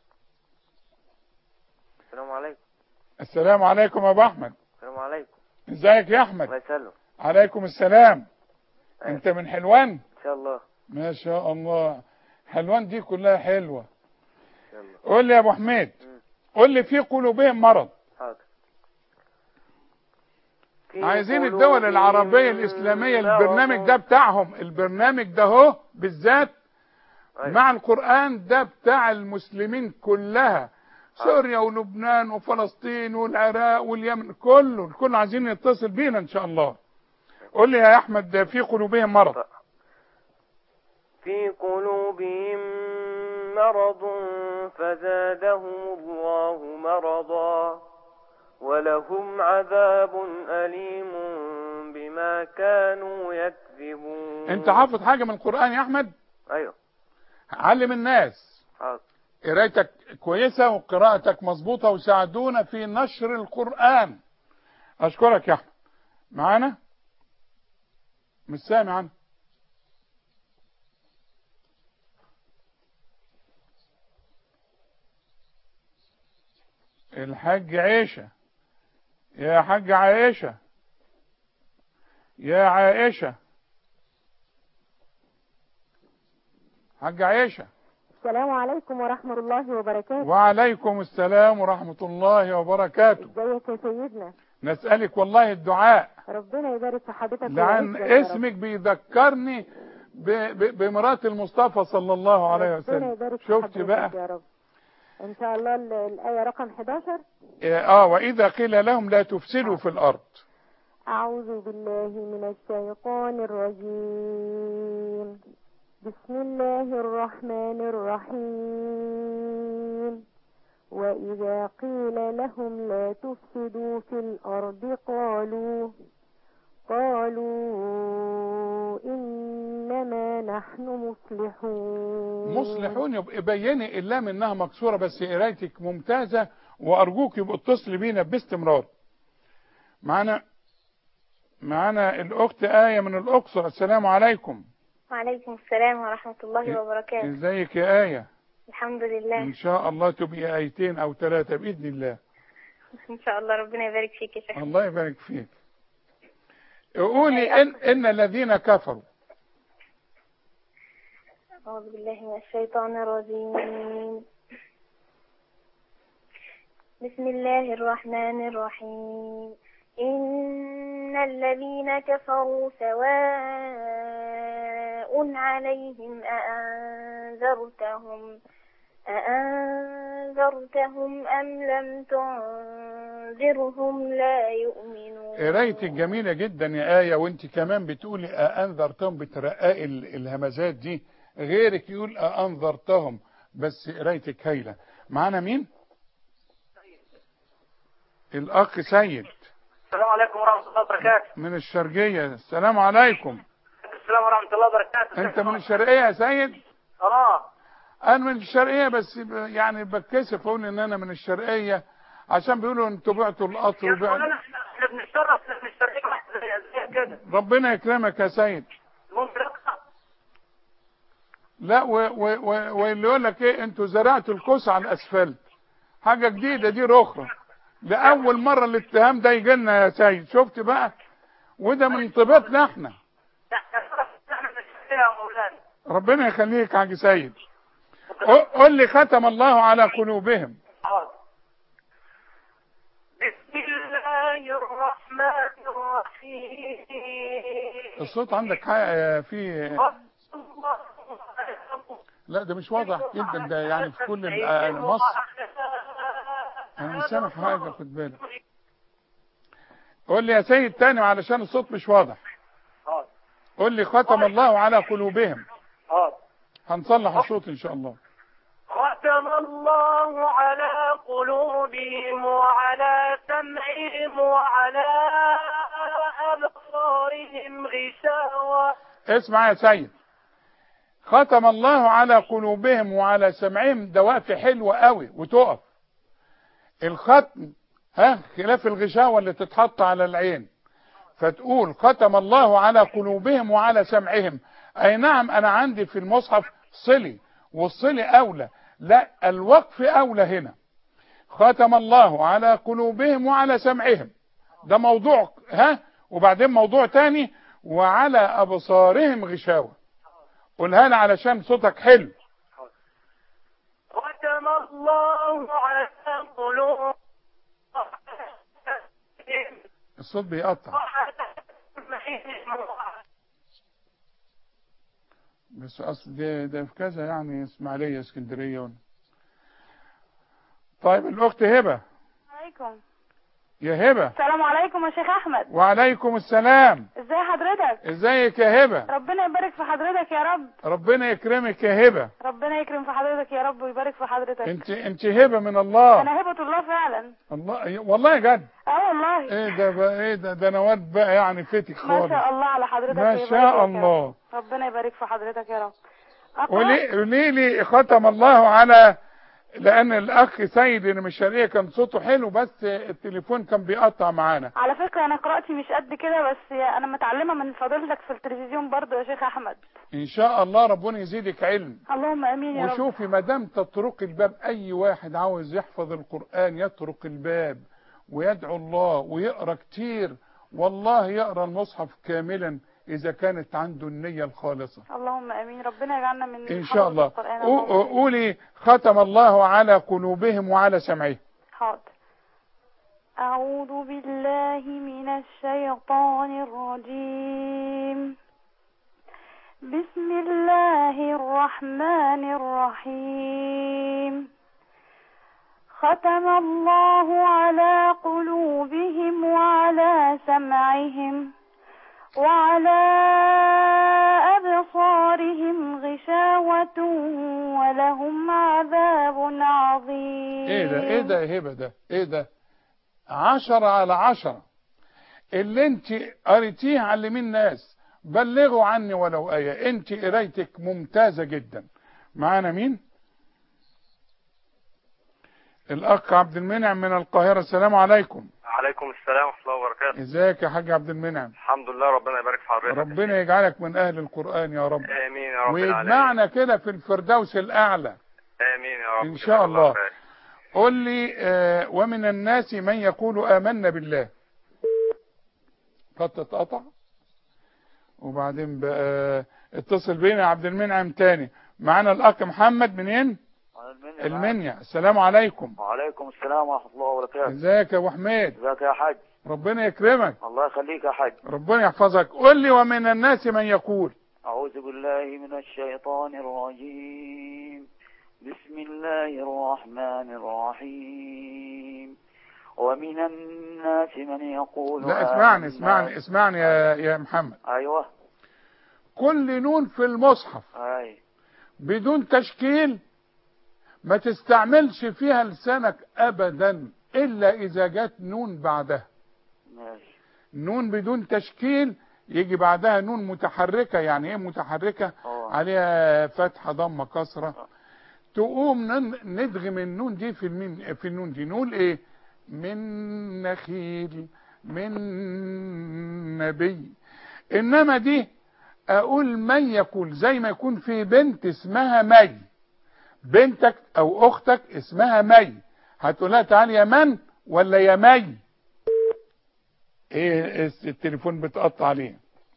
I: السلام عليكم.
B: السلام عليكم يا أبو أحمد.
I: السلام عليكم.
B: ازيك يا أحمد؟
I: الله يسلمك.
B: عليكم السلام.
I: أيه.
B: أنت من حلوان؟
I: إن شاء الله.
B: ما شاء الله، حلوان دي كلها حلوة.
I: إن شاء الله.
B: قول لي يا أبو حميد، قول لي في قلوبهم مرض.
I: حاضر.
B: عايزين الدول العربية الإسلامية البرنامج ده بتاعهم، البرنامج ده هو بالذات مع القرآن ده بتاع المسلمين كلها، سوريا ولبنان وفلسطين والعراق واليمن، كله الكل عايزين يتصل بينا إن شاء الله. قول لي يا أحمد، في قلوبهم مرض.
I: في قلوبهم مرض فزادهم الله مرضا ولهم عذاب أليم بما كانوا يكذبون.
B: انت حافظ حاجة من القرآن يا أحمد؟
I: ايوه.
B: علم الناس.
I: حاضر.
B: قرايتك كويسة وقراءتك مظبوطة وساعدونا في نشر القرآن. أشكرك يا أحمد. معانا؟ مش سامع عنه. الحاج عيشة. يا حاج عائشة، يا عائشة، حاج عائشة.
H: السلام عليكم ورحمة الله وبركاته.
B: وعليكم السلام ورحمة الله وبركاته.
H: ازيك يا سيدنا؟
B: نسألك والله الدعاء،
H: ربنا يبارك في حضرتك،
B: لأن اسمك بيذكرني بمرات المصطفى صلى الله عليه وسلم. شفت بقى
H: يا رب. ان شاء الله الآية رقم حداشر.
B: اه وإذا قيل لهم لا تفسدوا في الأرض.
H: أعوذ بالله من الشيطان الرجيم. بسم الله الرحمن الرحيم. وإذا قيل لهم لا تفسدوا في الأرض قالوا قالوا إنما نحن مصلحون.
B: مصلحون يبقى بيني اللام انها مكسوره، بس قرايتك ممتازه، وارجوك يبقى اتصلي بينا باستمرار. معانا معانا الاخت آية من الاقصر. السلام عليكم.
C: وعليكم السلام ورحمة الله وبركاته.
B: ازيك يا آية؟
C: الحمد لله.
B: ان شاء الله تبقي آيتين او ثلاثة باذن الله.
C: ان شاء الله، ربنا يبارك فيك يا شيخ.
B: الله يبارك فيك. قولي ان ان الذين كفروا.
C: أعوذ بالله من الشيطان الرجيم. بسم الله الرحمن الرحيم. إن الذين كفروا سواء عليهم أأنذرتهم أأنذرتهم أم لم تنذرهم لا يؤمنون.
B: قرايتك جميلة جدا يا آية، وانت كمان بتقولي أأنذرتهم بترقاء الهمزات دي، غيرك يقول أأنذرتهم، بس قرايتك هايلة. معانا مين؟ الأخ سيد.
J: السلام عليكم ورحمة الله وبركاته.
B: من الشرقية. السلام عليكم.
J: السلام ورحمة الله وبركاته.
B: أنت من الشرقية يا سيد؟
J: اه
B: أنا من الشرقية، بس يعني بتكسف أقول إن أنا من الشرقية عشان بيقولوا أنتوا بعتوا القطر وبعتوا.
J: احنا بنشرف من الشرقية زي كده.
B: ربنا يكرمك يا سيد.
J: ممكن أقطع؟
B: لا، واللي يقول لك إيه، أنتوا زرعتوا الكوس على الأسفلت. حاجة جديدة دي رخرة. لأول مرة الاتهام ده يجي لنا يا سيد، شفت بقى؟ وده من طيبتنا احنا. ربنا يخليك يا حاج سيد. قول لي ختم الله على قلوبهم.
J: بسم الله الرحمن الرحيم.
B: الصوت عندك حاجة في لا ده مش واضح جدا، ده يعني في كل مصر انا مش سامع حاجه، خد بالك. قول لي يا سيد تاني علشان الصوت مش واضح. قول لي ختم الله على قلوبهم. هنصلح الصوت ان شاء الله.
J: ختم الله على قلوبهم وعلى سمعهم وعلى أبصارهم غشاوة.
B: اسمع يا سيد، ختم الله على قلوبهم وعلى سمعهم، ده وقف حلو قوي وتقف. الختم ها خلاف الغشاوة اللي تتحط على العين، فتقول ختم الله على قلوبهم وعلى سمعهم. اي نعم، انا عندي في المصحف صلي، والصلي اولى، لا الوقف اولى هنا. ختم الله على قلوبهم وعلى سمعهم، ده موضوع ها، وبعدين موضوع تاني وعلى ابصارهم غشاوة. قولها لي علشان صوتك حلو.
J: ختم الله على قلوبهم.
B: الصوت بيقطع بس اصل ده ده في كذا يعني، اسماعيليه اسكندريه. طيب الاخت هبه.
K: عليكم.
B: يا هبه.
K: السلام عليكم يا شيخ احمد.
B: وعليكم السلام.
K: ازي حضرتك؟
B: ازيك يا هبه؟
K: ربنا يبارك في حضرتك يا رب.
B: ربنا يكرمك يا هبه.
K: ربنا يكرم في حضرتك يا رب ويبارك في حضرتك.
B: انت انت هبه من الله.
K: انا هبه الله فعلا.
B: الله والله جد.
K: اه والله.
B: ايه ده بقى، ايه ده ده انا واد بقى يعني فتك خالص.
K: ما شاء الله على حضرتك.
B: ما شاء الله.
K: ربنا يبارك في حضرتك يا رب.
B: قولي قولي لي ختم الله على، لان الاخ سيد اللي من الشرقيه كان صوته حلو بس التليفون كان بيقطع معانا.
K: على فكره انا قراءتي مش قد كده، بس انا متعلمه من فضيلتك في التلفزيون برضو يا شيخ احمد.
B: ان شاء الله ربنا يزيدك علم.
K: اللهم امين يا رب.
B: وشوفي ما دام تطرق الباب، اي واحد عاوز يحفظ القران يطرق الباب ويدعو الله ويقرا كتير، والله يقرا المصحف كاملا اذا كانت عنده النيه الخالصه.
K: اللهم امين. ربنا يجعلنا من
B: ان شاء الله. قولي ختم الله على قلوبهم وعلى سمعهم.
K: حاضر. اعوذ بالله من الشيطان الرجيم. بسم الله الرحمن الرحيم. ختم الله على قلوبهم وعلى سمعهم وعلى أبصارهم غشاوة درجات ولهم عذاب عظيم.
B: ايه ده ايه ده يا هبه؟ ده ايه ده؟ عشرة على عشرة. اللي انت قريتيه علميه الناس، بلغوا عني ولو آية. انت قرايتك ممتازة جدا. معانا مين؟ الاخ عبد المنعم من القاهرة. السلام عليكم.
L: عليكم السلام ورحمة الله وبركاته.
B: ازيك يا حاج عبد المنعم؟
L: الحمد لله، ربنا يبارك في حضرتك.
B: ربنا يجعلك من اهل القرآن يا رب.
L: امين يا رب العالمين.
B: ويجمعنا كده في الفردوس الاعلى
L: امين يا رب
B: ان شاء الله. قل لي آه ومن الناس من يقول آمنا بالله. قد تتقطع وبعدين بقى اتصل بينا يا عبد المنعم تاني. معانا الاخ محمد منين؟ المنيا. السلام عليكم.
M: وعليكم السلام ورحمة الله وبركاته.
B: ازيك يا ابو حميد؟
M: ازيك يا حاج؟
B: ربنا يكرمك.
M: الله يخليك يا حاج.
B: ربنا يحفظك. قل لي ومن الناس من يقول.
M: أعوذ بالله من الشيطان الرجيم. بسم الله الرحمن الرحيم. ومن الناس من يقول.
B: لا اسمعني اسمعني اسمعني يا يا محمد.
M: ايوه.
B: كل نون في المصحف
M: اي
B: بدون تشكيل ما تستعملش فيها لسانك ابدا الا اذا جت نون بعدها.
M: ماشي.
B: نون بدون تشكيل يجي بعدها نون متحركة. يعني ايه متحركة؟ أوه. عليها فتحة ضمة كسرة. أوه. تقوم ندغم النون دي في المين في النون دي. نقول ايه؟ من نخيل، من نبي. انما دي اقول من يقول، زي ما يكون في بنت اسمها مي، بنتك او اختك اسمها مي، هتقولها تعالي يا من ولا يا مي؟ ايه التليفون بتقطع عليه.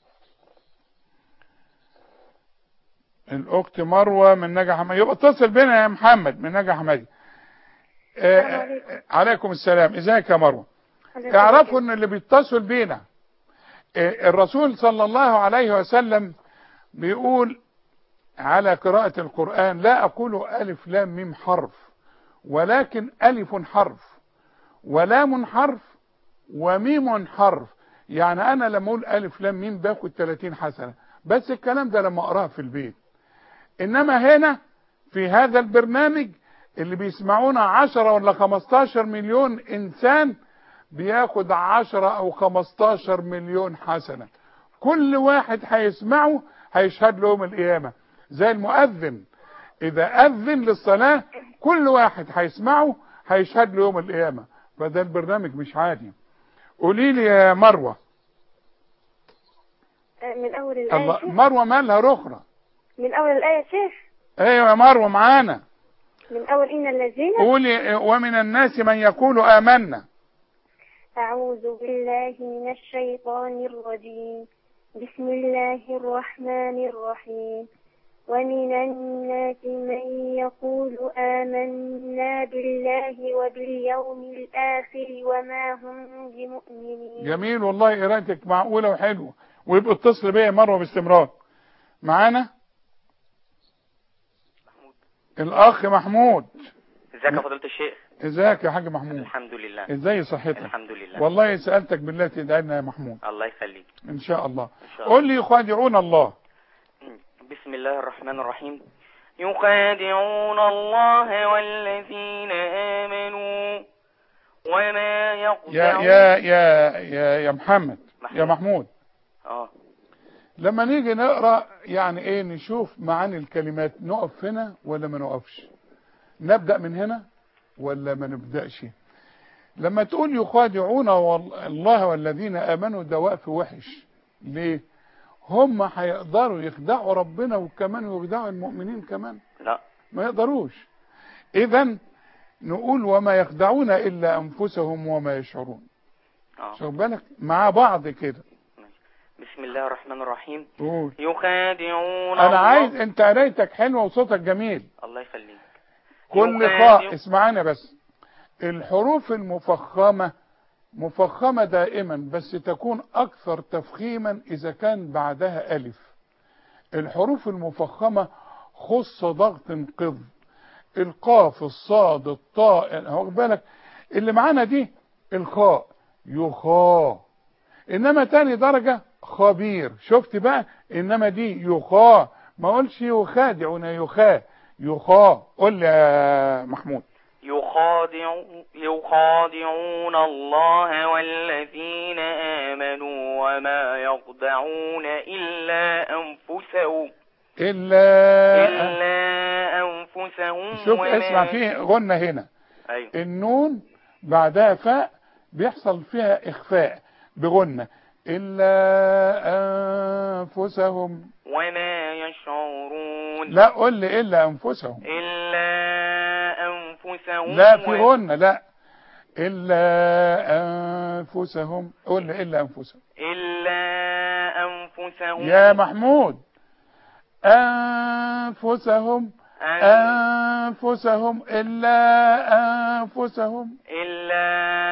B: الاخت مروه من نجع حمادي. يبقى اتصل بينا يا محمد من نجع حمادي. آه عليكم السلام. ازيك يا مروه؟ اعرفوا ان اللي بيتصل بينا آه الرسول صلى الله عليه وسلم بيقول على قراءة القرآن: لا أقول ألف لام ميم حرف، ولكن ألف حرف ولام حرف وميم حرف. يعني أنا لما أقول ألف لام ميم باخد ثلاثين حسنة، بس الكلام ده لما أقراه في البيت. إنما هنا في هذا البرنامج اللي بيسمعونا عشرة ولا خمستاشر مليون إنسان بياخد عشرة أو خمستاشر مليون حسنة. كل واحد هيسمعه هيشهد له يوم القيامة، زي المؤذن إذا أذن للصلاة كل واحد هيسمعه هيشهد له يوم القيامة. فده البرنامج مش عادي. قولي لي يا مروة.
C: من أول الآية.
B: الله، مروة مالها رخرة؟
C: من أول الآية شيخ.
B: ايوه يا مروة معانا.
C: من أول إن الذين.
B: قولي ومن الناس من يقول آمنا.
C: أعوذ بالله من الشيطان الرجيم. بسم الله الرحمن الرحيم. ومن الناس من يقول آمنا بالله وباليوم الآخر وما هم بمؤمنين.
B: جميل والله، قراءتك معقولة وحلوة. ويبقى اتصل بيا يا مروة باستمرار. معانا
N: محمود.
B: الأخ محمود.
N: ازيك يا فضيلة الشيخ؟
B: ازيك يا حاج محمود؟
N: الحمد لله.
B: ازاي صحتك؟
N: الحمد لله.
B: والله سألتك بالله تدعي لنا يا محمود.
N: الله يخليك.
B: ان شاء الله.
N: إن شاء الله.
B: قل لي يخادعون الله.
N: بسم الله الرحمن الرحيم. يخادعون الله والذين آمنوا وما يخدعون.
B: يا يا يا يا يا محمد, محمود. يا محمود
N: اه
B: لما نيجي نقرأ يعني ايه نشوف معاني الكلمات، نقف هنا ولا ما نقفش؟ نبدأ من هنا ولا ما نبدأش؟ لما تقول يخادعون الله والذين آمنوا ده وقف وحش. ليه؟ هم هيقدروا يخدعوا ربنا وكمان يخدعوا المؤمنين كمان؟
N: لا
B: ما يقدروش. اذا نقول وما يخدعون الا انفسهم وما يشعرون.
N: اه
B: شوف بالك مع بعض كده.
N: بسم الله الرحمن الرحيم.
B: قول.
N: يخادعون
B: انا
N: الله.
B: عايز، انت قرايتك حلوه وصوتك جميل.
N: الله يخليك.
B: كل خاء اسمعنا بس. الحروف المفخمه مفخمه دائما، بس تكون اكثر تفخيما اذا كان بعدها الف. الحروف المفخمه خص ضغط قض. القاف الصاد الطاء، واخد بالك اللي معانا دي الخاء يخا، انما تاني درجه خبير. شفت بقى؟ انما دي يخا ما اقولش يخادعون يخا يخا. قول لي يا محمود.
N: يخادعون يخادعون الله والذين آمنوا وما يخدعون إلا أنفسهم
B: إلا
N: إلا أنفسهم.
B: شوف
N: وما
B: اسمع فيه غنة هنا.
N: أيوة.
B: النون بعدها فاء بيحصل فيها إخفاء بغنة. إلا أنفسهم
N: وما يشعرون.
B: لا قل لي إلا أنفسهم.
N: إلا أنفسهم.
B: لا في غنة لا. إلا أنفسهم. قل لي إلا أنفسهم.
N: إلا أنفسهم.
B: يا محمود أنفسهم أنفسهم إلا أنفسهم
N: إلا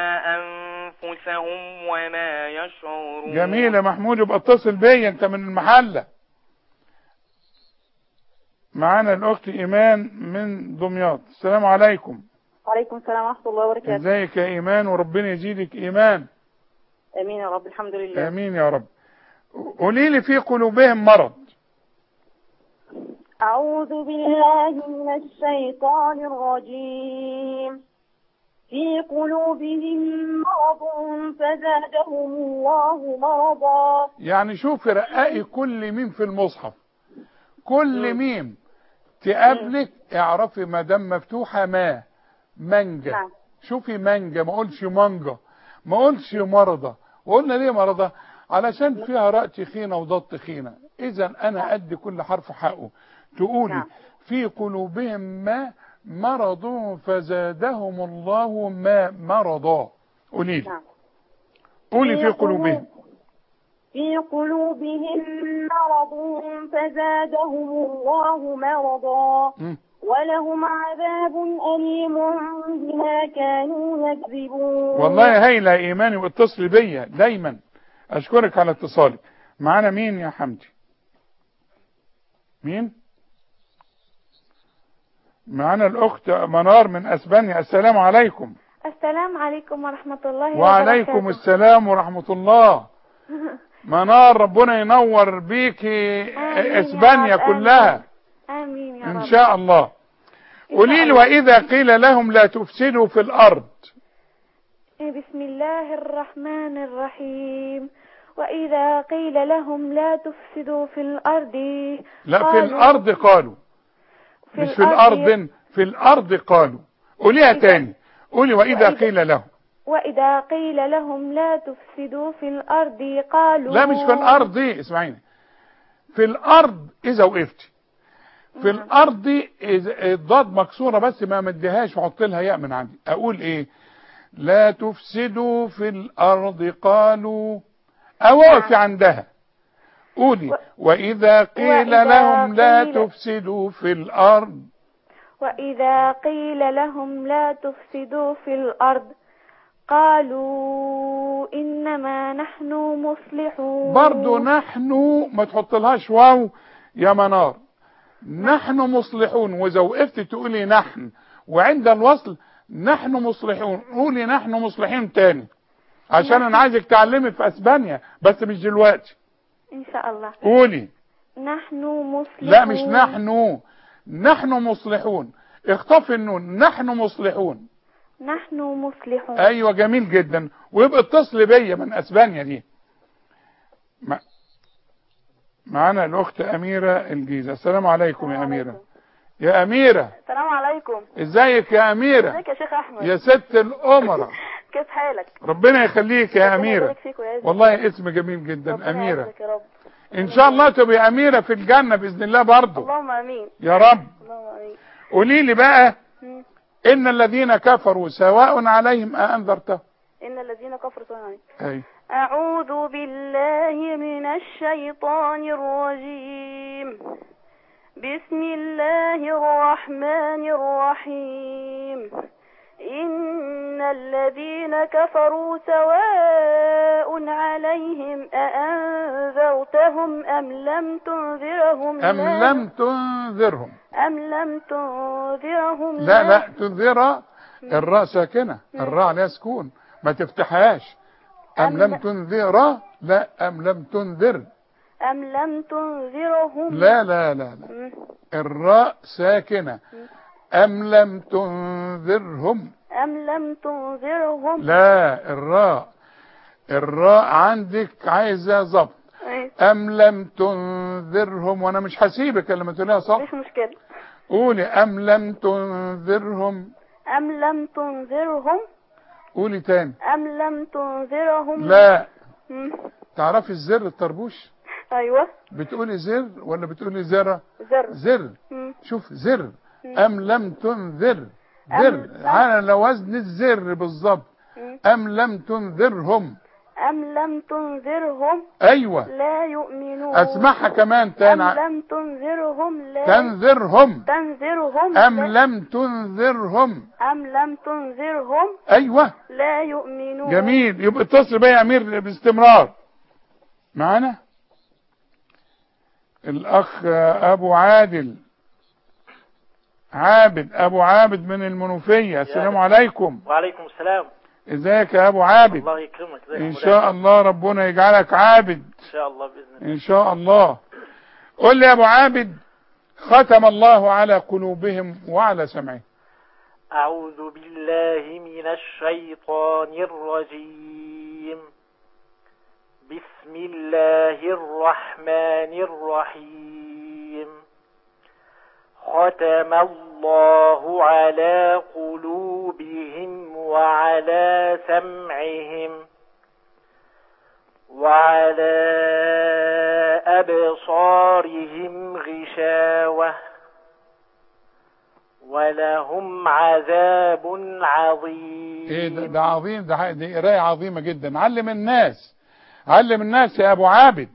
N: أنفسهم وما يشعرون.
B: جميل يا محمود. يبقى اتصل بيا انت من المحلة. معانا الأخت إيمان من دمياط. السلام عليكم.
O: وعليكم السلام ورحمة الله وبركاته.
B: ازيك يا إيمان وربنا يزيدك إيمان.
O: امين يا رب. الحمد لله.
B: امين يا رب. قولي لي في قلوبهم مرض.
O: أعوذ بالله من الشيطان الرجيم. في قلوبهم مرض فزادهم الله مرضا.
B: يعني شوفي رقائي كل ميم في المصحف. كل ميم تقابلك اعرفي ما دام مفتوحة ما منجا.
O: نعم.
B: شوفي منجا ما قولش منجا ما قولش مرضى. وقلنا ليه مرضى؟ علشان فيها راء تخينة وضاد تخينة. اذا انا ادي كل حرف حقه. تقولي نعم. في قلوبهم ما مرض فزادهم الله ما مرضا. قولي لي. نعم. قولي في قلوبهم.
O: في قلوبهم مرض فزادهم الله مرضا. م. ولهم عذاب أليم بما كانوا يكذبون.
B: والله هايلة يا إيماني واتصل بيا دايما. أشكرك على اتصالك. معانا مين يا حمدي؟ مين؟ معانا الأخت منار من أسبانيا. السلام عليكم.
P: السلام عليكم ورحمة الله وبركاته.
B: وعليكم السلام ورحمة الله. منار ربنا ينور بيكي اسبانيا كلها.
P: امين يا رب.
B: ان شاء الله. قولي لي واذا قيل لهم لا تفسدوا في الارض.
P: بسم الله الرحمن الرحيم. واذا قيل لهم لا تفسدوا في الارض.
B: لا في الارض قالوا. في مش في الارض في الارض قالوا. قوليها تاني. قولي واذا قيل لهم.
P: وإذا قيل لهم لا تفسدوا في الأرض قالوا.
B: لا مش في الأرض دي اسمعيني. في الأرض إذا وقفتي. في مم. الأرض إذا الضاد مكسورة بس ما مديهاش وحط لها ياء من عندي. أقول إيه؟ لا تفسدوا في الأرض قالوا. أوقفي عندها. قولي و... وإذا قيل وإذا لهم لا قيل... تفسدوا في الأرض.
P: وإذا قيل لهم لا تفسدوا في الأرض قالوا إنما نحن مصلحون.
B: برضو نحن ما تحط لهاش واو يا منار. نحن مصلحون. وإذا وقفت تقولي نحن وعند الوصل نحن مصلحون. قولي نحن مصلحين تاني عشان أنا عايزك تعلمي في أسبانيا بس مش دلوقتي
P: إن شاء الله.
B: قولي
P: نحن مصلحون.
B: لا مش نحن. نحن مصلحون. اخطفي النون. نحن مصلحون.
P: نحن مصلحون.
B: ايوه جميل جدا. ويبقى اتصل بيا من اسبانيا دي. مع... معانا الاخت اميره الجيزه. السلام عليكم يا اميره. عليكم. يا اميره.
O: السلام عليكم.
B: ازيك يا اميره؟
O: ازيك يا شيخ احمد؟
B: يا ست الامراء.
O: كيف حالك؟
B: ربنا يخليك يا اميره. والله اسم جميل جدا اميره.
O: يا رب.
B: ان شاء الله تبقي اميره في الجنه باذن الله برضه.
O: اللهم امين
B: يا رب.
O: اللهم امين.
B: قولي لي بقى م. إن الذين كفروا سواء عليهم أأنذرتهم.
O: إن الذين كفروا سواء عليهم.
B: أي.
O: أعوذ بالله من الشيطان الرجيم. بسم الله الرحمن الرحيم. إن الذين كفروا سواء عليهم أأنذرتهم أم لم تنذرهم.
B: أم لم تنذرهم.
O: أم لم تنذرهم.
B: لا لا تنذر الراء ساكنة. الراء عليها سكون ما تفتحهاش. أم, أم لم تنذر. لا أم لم تنذر.
O: أم لم تنذرهم
B: لا لا لا, لا. الراء ساكنة. أم لم تنذرهم
O: أم لم تنذرهم
B: لا الراء الراء عندك عايزة ضبط. أم لم تنذرهم، وأنا مش هسيبك لما تقوليها صح.
O: مش مشكلة.
B: قولي أم لم تنذرهم.
O: أم لم تنذرهم.
B: قولي تاني.
O: أم لم تنذرهم.
B: لا.
O: مم.
B: تعرفي الزر الطربوش؟
O: أيوة.
B: بتقولي زر ولا بتقولي زر؟
O: زر.
B: زر.
O: مم.
B: شوف زر.
O: مم.
B: أم لم تنذر. زر على وزن الزر بالظبط. أم لم تنذرهم.
O: أم لم تنذرهم.
B: أيوة.
O: لا يؤمنون.
B: أسمعها كمان تاني.
O: أم لم تنذرهم. لا
B: تنذرهم.
O: تنذرهم.
B: أم
O: لا.
B: لم تنذرهم.
O: أم لم تنذرهم.
B: أيوة.
O: لا يؤمنون.
B: جميل. يبقى اتصل بيا يا أمير باستمرار معانا. الأخ أبو عادل عابد أبو عابد من المنوفية. السلام عليكم.
Q: وعليكم السلام.
B: ازيك يا أبو عابد؟
Q: الله يكرمك.
B: إن شاء الله ربنا يجعلك عابد
Q: إن شاء الله بإذن الله.
B: إن شاء الله. قل لي يا أبو عابد، ختم الله على قلوبهم وعلى سمعهم.
Q: أعوذ بالله من الشيطان الرجيم. بسم الله الرحمن الرحيم. ختم الله على قلوبهم وعلى سمعهم وعلى أبصارهم غشاوة ولهم عذاب عظيم.
B: ايه ده, ده عظيم. ده دي قرايه عظيمه جدا. علم الناس علم الناس يا ابو عابد.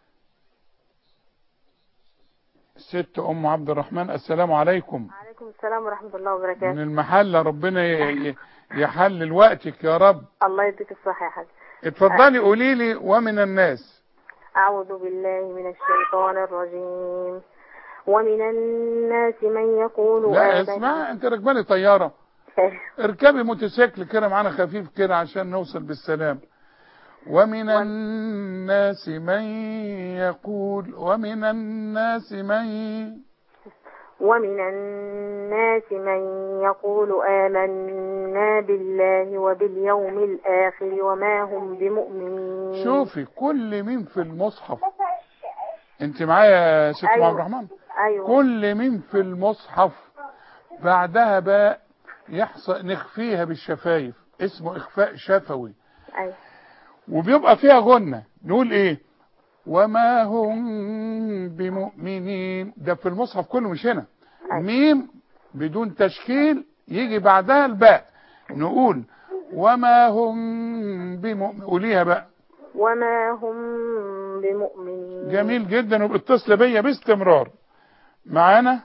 B: الست ام عبد الرحمن. السلام عليكم.
R: وعليكم السلام ورحمه الله وبركاته.
B: من المحله. ربنا يحلل وقتك يا رب.
R: الله يديك الصحه يا حاج.
B: اتفضلي قولي لي. ومن الناس.
R: اعوذ بالله من الشيطان الرجيم. ومن الناس من يقول
B: لا اسمع، انت راكبه طياره. اركبي موتوسيكل كده معانا خفيف كده عشان نوصل بالسلام. ومن الناس من يقول ومن الناس من
R: ومن الناس من يقول آمنا بالله وباليوم الآخر وما هم بمؤمنين.
B: شوفي كل مين في المصحف. انت معايا يا ست أيوة. عبد الرحمن.
R: أيوة.
B: كل مين في المصحف بعدها بقى يحصل نخفيها بالشفايف، اسمه اخفاء شفوي.
R: أيوة.
B: وبيبقى فيها غنة. نقول ايه؟ وما هم بمؤمنين. ده في المصحف كله مش هنا. أيوة. ميم بدون تشكيل يجي بعدها الباء. نقول وما هم بمؤمنين. قوليها بقى.
R: وما هم بمؤمنين.
B: جميل جدا. وباتصل بيا باستمرار. معانا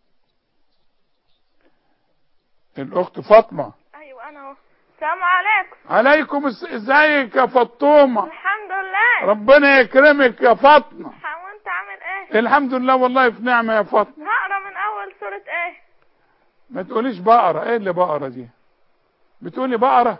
B: الاخت فاطمه.
S: ايوه انا اهو. السلام عليكم.
B: عليكم ازيك يا فطومه؟
S: الحمد لله.
B: ربنا يكرمك يا فاطمه.
S: وانت عامل ايه؟
B: الحمد لله والله في نعمه يا فاطمه.
S: هقرا من اول سوره ايه؟
B: ما تقوليش بقره. ايه اللي بقره دي؟ بتقولي بقره؟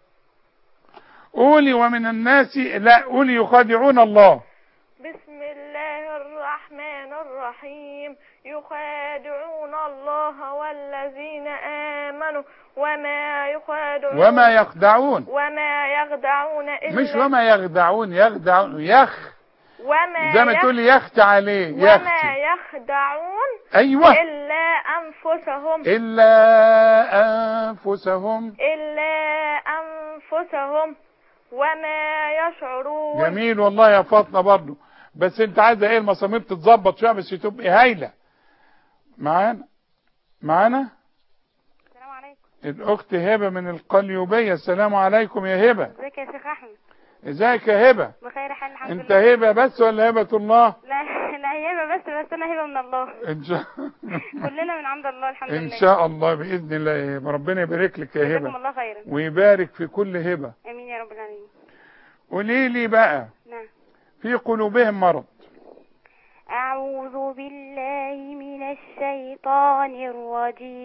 B: قولي ومن الناس. لا قولي يخادعون الله.
S: بسم الله الرحمن الرحيم. يخادعون الله والذين آمنوا وما يخادعون
B: وما يخدعون
S: وما يخدعون إلا
B: مش وما يخدعون. يخدعون يخ
S: وما
B: زي ما تقولي يخت عليه.
S: وما يخدعون
B: أيوة
S: إلا أنفسهم
B: إلا أنفسهم
S: إلا أنفسهم وما يشعرون.
B: جميل والله يا فاطمة برضو. بس انت عايزة ايه؟ المسامير تتظبط شوية بس تبقي هايلة. معانا معانا
S: السلام عليكم.
B: الأخت هبة من القليوبية. السلام عليكم يا هبة.
S: ازيك يا شيخ أحمد؟
B: ازيك يا هبة؟
S: بخير حال الحمد
B: انت
S: لله.
B: هبة بس ولا هبة الله؟
S: لا لا هبة بس بس أنا هبة من الله.
B: إن شاء
S: كلنا من عند الله الحمد لله.
B: إن شاء الله بإذن الله يا هبة. ربنا يبارك لك يا هبة.
S: جزاكم الله خيرا.
B: ويبارك في كل هبة.
S: آمين يا رب العالمين.
B: قولي لي بقى.
S: نعم.
B: في قلوبهم مرض.
O: أعوذ بالله من الشيطان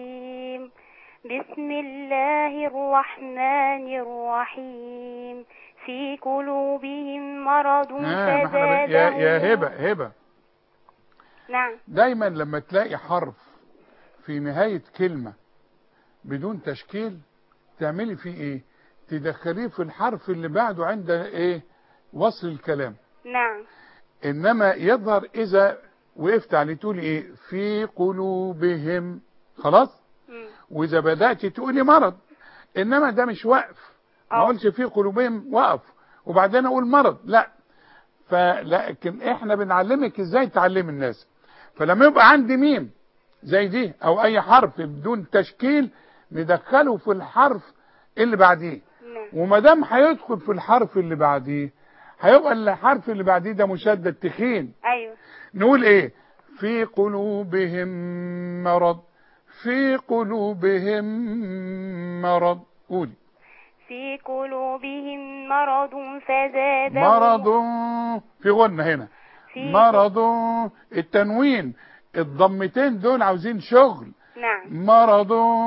O: الرجيم. بسم الله الرحمن الرحيم. في قلوبهم مرض
B: آه ما احنا بن- يا, يا هبة هبة
O: نعم.
B: دايما لما تلاقي حرف في نهاية كلمة بدون تشكيل تعملي فيه ايه؟ تدخليه في الحرف اللي بعده عند ايه؟ وصل الكلام.
O: نعم.
B: انما يظهر اذا وقفت عليه تقولي ايه؟ في قلوبهم، خلاص؟
O: مم.
B: واذا بدأت تقولي مرض، انما ده مش وقف. ما اقولش في قلوبهم وقف وبعدين اقول مرض، لا. فلكن احنا بنعلمك ازاي تعلم الناس. فلما يبقى عندي ميم زي دي او اي حرف بدون تشكيل ندخله في الحرف اللي بعديه. وما دام هيدخل في الحرف اللي بعديه هيبقى الحرف اللي بعديه ده مشدد تخين.
O: ايوه.
B: نقول ايه؟ في قلوبهم مرض، في قلوبهم مرض. قولي.
O: في قلوبهم مرض فزادهم
B: مرض، في غنة هنا.
O: في
B: مرض، التنوين الضمتين دول عاوزين شغل.
O: نعم.
B: مرض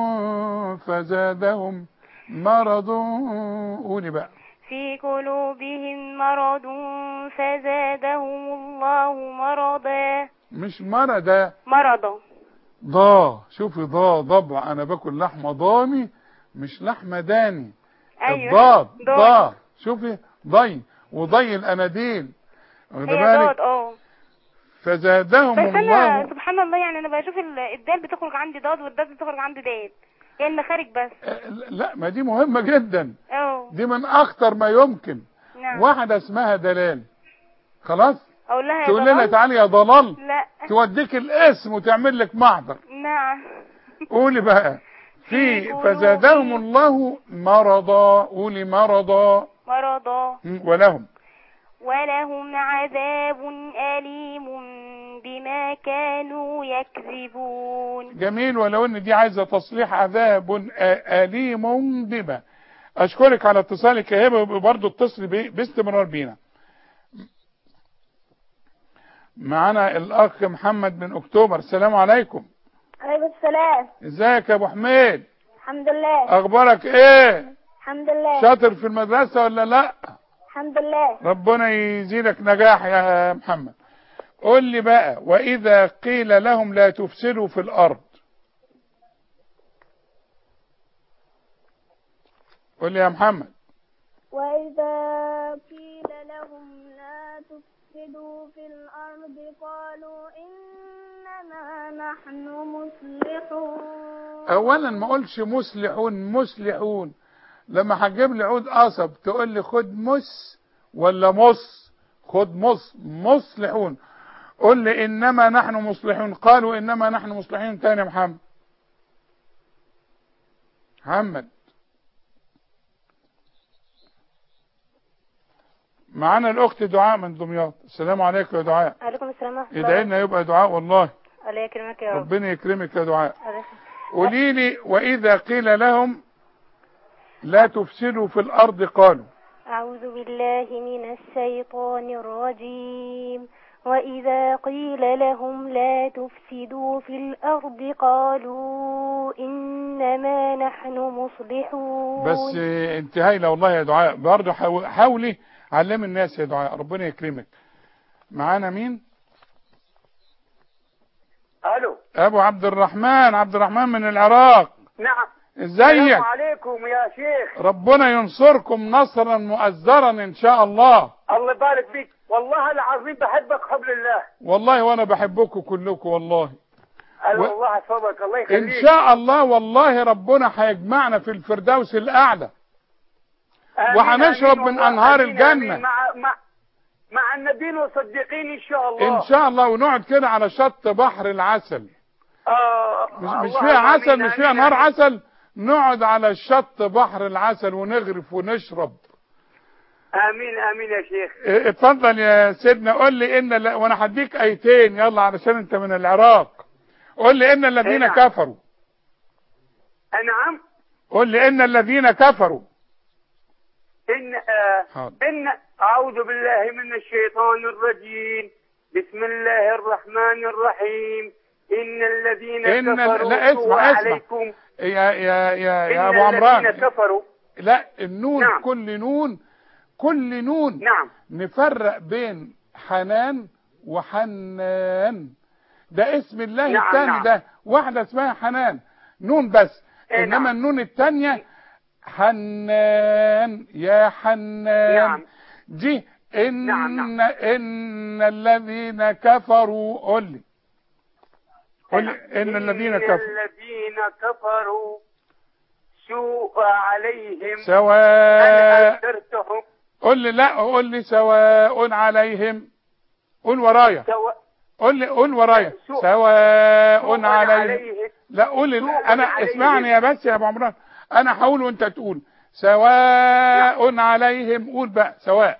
B: فزادهم مرض. قولي بقى.
O: في قلوبهم مرض فزادهم الله مرضا.
B: مش مرضا،
O: مرضا.
B: ضا، شوفي ضا ضبع، انا باكل لحمه ضاني مش لحمه داني.
O: ايوه.
B: الضاد ضا، شوفي ضي وضي الاناديل، واخد بالك؟
O: اه.
B: فزادهم
O: بس
B: الله.
O: انا سبحان الله يعني انا بشوف ال- الدال بتخرج عندي ضاد والدال بتخرج عندي دال، هي المخارج بس.
B: لا ما دي مهمه جدا.
O: اه.
B: دي من اخطر ما يمكن.
O: نعم.
B: واحده اسمها دلال، خلاص؟
O: اقول لها يا
B: تقول لنا
O: ضلال؟
B: تعالي يا ضلال،
O: لا.
B: توديك الاسم وتعمل لك محضر.
O: نعم.
B: قولي بقى. في فزادهم الله مرضا. قولي مرضا.
O: مرضا.
B: ولهم
O: ولهم عذاب أليم بما كانوا يكذبون.
B: جميل، ولو ان دي عايزه تصليح. عذاب أليم بما. اشكرك على اتصالك يا هبه، وبرضه اتصلي باستمرار بينا. معانا الاخ محمد من اكتوبر. السلام عليكم.
S: عليكم السلام.
B: ازيك يا ابو حميد؟
S: الحمد لله.
B: اخبارك ايه؟
S: الحمد لله.
B: شاطر في المدرسه ولا لا؟
S: الحمد لله.
B: ربنا يزيدك نجاح يا محمد. قول لي بقى، واذا قيل لهم لا تفسدوا في الارض. قول لي يا محمد.
S: واذا قيل لهم لا تفسدوا في الارض قالوا انما نحن مصلحون.
B: اولا ما اقولش مصلحون، مصلحون. لما هتجيب لي عود قصب تقول لي خد مس ولا مص؟ خد مص. مصلحون. قل لي انما نحن مصلحون. قالوا انما نحن مصلحون. تاني يا محمد. محمد معانا الاخت دعاء من دمياط. السلام عليكم يا دعاء.
K: عليكم السلام ورحمه الله.
B: ادعي لنا يبقى دعاء والله.
K: الله يكرمك يا رب.
B: ربنا يكرمك يا دعاء. قولي لي واذا قيل لهم لا تفسدوا في الارض قالوا.
O: أعوذ بالله من الشيطان الرجيم. وإذا قيل لهم لا تفسدوا في الأرض قالوا إنما نحن مصلحون.
B: بس انت هايله والله يا دعاء، برضه حاولي علمي الناس يا دعاء، ربنا يكرمك. معانا مين؟
J: الو.
B: ابو عبد الرحمن. عبد الرحمن من العراق.
J: نعم.
B: ازيك؟
J: السلام عليكم يا شيخ.
B: ربنا ينصركم نصرا مؤزرا ان شاء الله.
J: الله يبارك فيك، والله العظيم بحبك حب الله.
B: والله وانا بحبكم كلكم والله.
J: و... الله يحفظك، الله يخليك.
B: ان شاء الله والله ربنا هيجمعنا في الفردوس الاعلى وهنشرب من انهار الجنه
J: مع مع مع النبيين والصديقين ان شاء الله.
B: ان شاء الله، ونقعد كده على شط بحر العسل.
J: آه
B: مش, مش فيها عسل، مش فيها نهار عسل، نقعد على شط بحر العسل ونغرف ونشرب.
J: امين امين يا شيخ.
B: اتفضل يا سيدنا. قول لي ان ل... وانا هديك ايتين يلا علشان انت من العراق. قول لي ان الذين
J: نعم.
B: كفروا.
J: نعم.
B: قول لي ان الذين كفروا.
J: ان آه ان اعوذ بالله من الشيطان الرجيم. بسم الله الرحمن الرحيم. ان الذين
B: إن
J: كفروا
B: لا اسمع
J: عليكم.
B: اسمع يا يا يا, يا
J: إن
B: ابو عمران.
J: الذين كفروا.
B: لا النون. نعم. كل نون كل نون
J: نعم.
B: نفرق بين حنان وحنان، ده اسم الله
J: نعم
B: الثاني.
J: نعم.
B: ده واحدة اسمها حنان نون بس،
J: إيه
B: انما
J: نعم.
B: النون الثانية حنان يا حنان.
J: نعم.
B: دي ان
J: نعم نعم.
B: ان الذين كفروا، قول لي قول لي ان الذين كفروا
J: الذين كفروا سوء عليهم
B: سواء.
J: أنذرتهم.
B: قول لي لا، قول لي سواء عليهم. قول ورايا.
J: سواء.
B: قول لي قول ورايا.
J: سوء.
B: سواء
J: سوء
B: عليهم.
J: عليهم.
B: لا قول. انا
J: عليهم.
B: اسمعني يا بس يا ابو عمران، انا هقول وانت تقول. سواء عليهم. قول بقى سواء.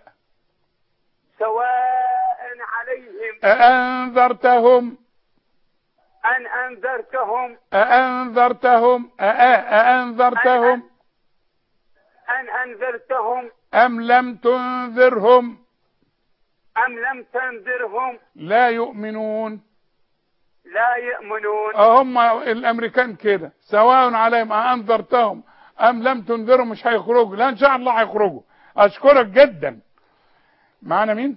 J: سواء عليهم
B: أأنذرتهم
J: أن أنذرتهم
B: أأنذرتهم أأنذرتهم
J: أن أنذرتهم
B: أم لم تنذرهم
J: أم لم تنذرهم
B: لا يؤمنون.
J: لا يؤمنون.
B: هم الأمريكان كده، سواء عليهم أأنذرتهم أم لم تنذرهم مش هيخرجوا. لا إن شاء الله هيخرجوا. أشكرك جدا. معنا مين؟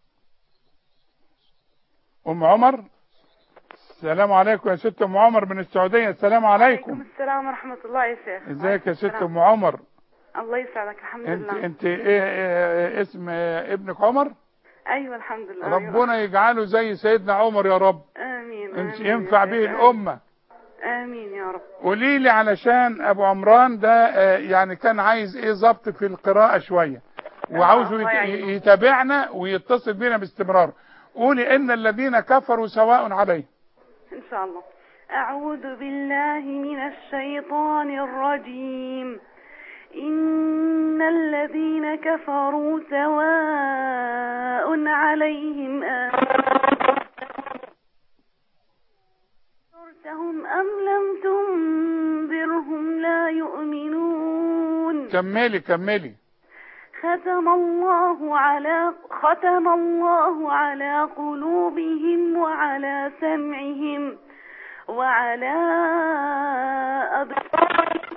B: أم عمر. السلام عليكم يا ست أم عمر من السعودية. السلام عليكم.
E: وعليكم السلام ورحمة الله يا شيخ.
B: ازيك يا ست أم عمر؟
E: الله يسعدك. الحمد
B: انت
E: لله.
B: انت ايه, ايه اسم ابنك عمر؟
E: ايوه الحمد لله.
B: ربنا
E: أيوة.
B: يجعله زي سيدنا عمر يا رب.
E: امين.
B: انت
E: آمين
B: ينفع به الامه.
E: امين يا رب.
B: قولي لي علشان ابو عمران ده يعني كان عايز ايه ضبط في القراءه شويه، وعاوزه يتابعنا ويتصل بينا باستمرار. قولي ان الذين كفروا سواء عليهم.
E: ان شاء الله. اعوذ بالله من الشيطان الرجيم. إن الذين كفروا سواء عليهم أنذرتهم أم لم تنذرهم لا يؤمنون.
B: كملي كملي.
E: ختم الله على ختم الله على قلوبهم وعلى سمعهم وعلى أبصارهم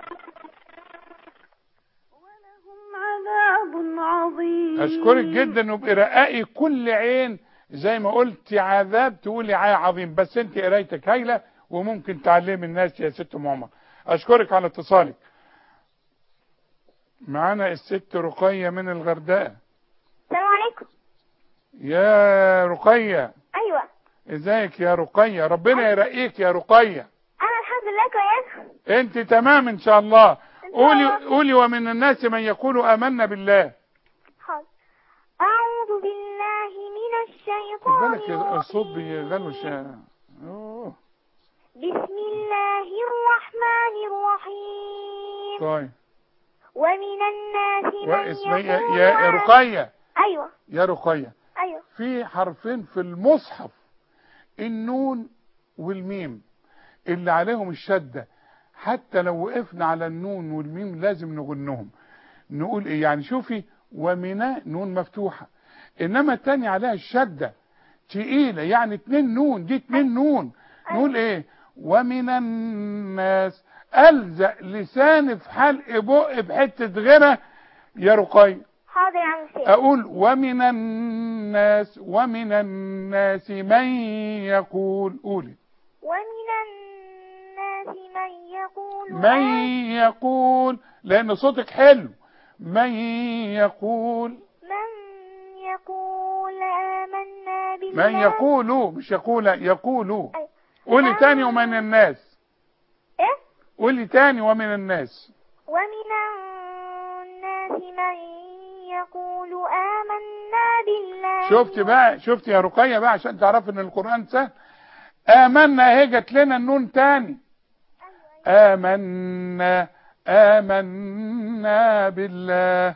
E: عذاب عظيم.
B: اشكرك جدا. وبقراءة كل عين زي ما قلت عذاب تقولي عي عظيم، بس انت قرايتك هايله وممكن تعلمي الناس يا ست ام عمر. اشكرك على اتصالك. معانا الست رقية من الغردقة.
C: السلام عليكم.
B: يا رقية.
C: ايوه.
B: ازيك يا رقية؟ ربنا يرقيك يا رقية.
C: انا الحمد لله كويس.
B: انت تمام ان شاء الله. قولي قولي ومن الناس من يقول آمنا بالله.
C: حاضر. أعوذ بالله من الشيطان
B: الرجيم. بالك الصوت بيغلوش. اوه.
C: بسم الله الرحمن الرحيم.
B: طيب.
C: ومن الناس من يقول
B: يا رقية.
C: ايوه.
B: يا رقية.
C: ايوه.
B: في حرفين في المصحف، النون والميم، اللي عليهم الشدة، حتى لو وقفنا على النون والميم لازم نغنهم. نقول ايه يعني؟ شوفي، ومنا نون مفتوحة، انما التاني عليها الشدة تقيلة، يعني اتنين نون، دي اتنين نون. نقول ايه؟ ومن الناس. الزق لساني في حلق بق بحتة غيرة يا رقية.
C: حاضر يا عم سيد.
B: اقول ومن الناس ومن الناس من يقول. قولي.
C: ومن الناس من يقول
B: من يقول، لان صوتك حلو. من يقول
C: من يقول آمنا بالله.
B: من يقولوا، مش يقول، يقولوا. قولي تاني ومن الناس.
C: ايه؟
B: قولي تاني ومن الناس.
C: ومن الناس من يقول آمنا بالله.
B: شفت بقى، شفت يا رقية بقى عشان تعرف ان القرآن سهل. آمنا اهي جت لنا النون تاني. آمنا آمنا بالله.